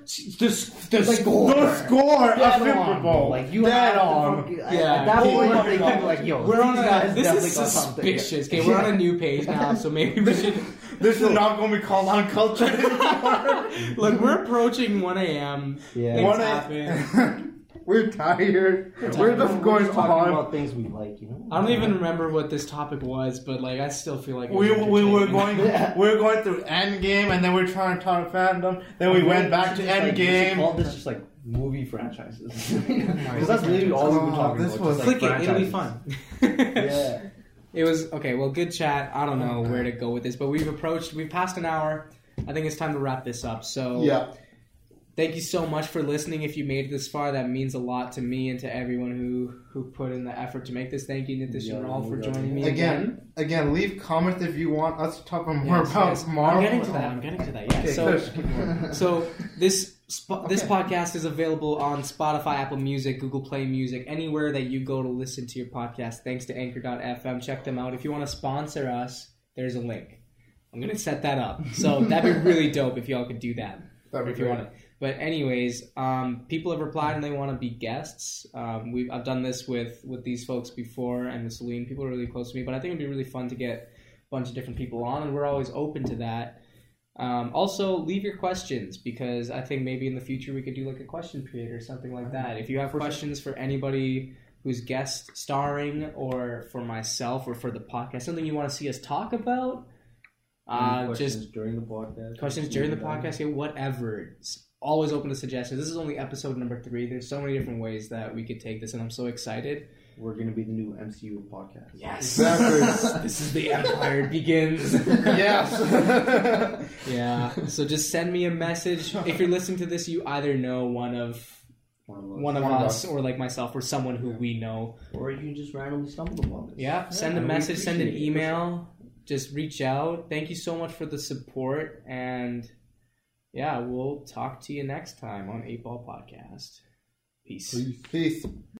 The Like, score. The score Dead of Super on, Bowl. bro. Like you dead have to on. fucking- Yeah. At that Dead point, on. they can be like, yo, We're on these a. guys This definitely is got something. suspicious. Okay, we're on a new page now, so maybe we should. This is not going to be called uncultured anymore. Look, we're approaching 1 a.m. Yeah. Things One happen. We're tired. We're just going talking on. about things we like, you know. I don't even remember what this topic was, but like I still feel like it We was were entertaining. going through Endgame, and then we're trying to talk fandom. Then we went back to Endgame. Call this just like movie franchises because that's literally all we've been talking this about. was- just, like, Click it, it'll be franchises. fun. Yeah. It was okay. Well, good chat. I don't know where to go with this, but we've passed an hour. I think it's time to wrap this up. So Yeah. thank you so much for listening. If you made it this far, that means a lot to me and to everyone who put in the effort to make this. Thank you, Nitish and Raul, for joining me again. Again, leave comments if you want us to talk more Yes, about yes. Marvel. I'm getting to that. Yeah. Okay, So, Kush, keep going. so this podcast is available on Spotify, Apple Music, Google Play Music, anywhere that you go to listen to your podcast. Thanks to Anchor.fm. Check them out. If you want to sponsor us, there's a link. I'm gonna set that up. So that'd be really dope if y'all could do that. That'd be if you great. want it. But anyways, people have replied and they want to be guests. I've done this with these folks before, and with Celine. People are really close to me, but I think it'd be really fun to get a bunch of different people on, and we're always open to that. Also, leave your questions, because I think maybe in the future we could do like a question period or something like that. If you have questions for anybody who's guest starring, or for myself, or for the podcast, something you want to see us talk about, Questions during the podcast. questions during the podcast, yeah, whatever. It's always open to suggestions. This is only episode number 3. There's so many different ways that we could take this, and I'm so excited. We're gonna be the new MCU podcast. Yes. Exactly. This is the empire begins. Yes. Yeah. So just send me a message. If you're listening to this, you either know one of us, or like myself, or someone who we know. Or you can just randomly stumble upon this. Yeah. Send a we message, send an appreciate it. email. Just reach out. Thank you so much for the support, and yeah, we'll talk to you next time on 8 Ball Podcast. Peace. Peace.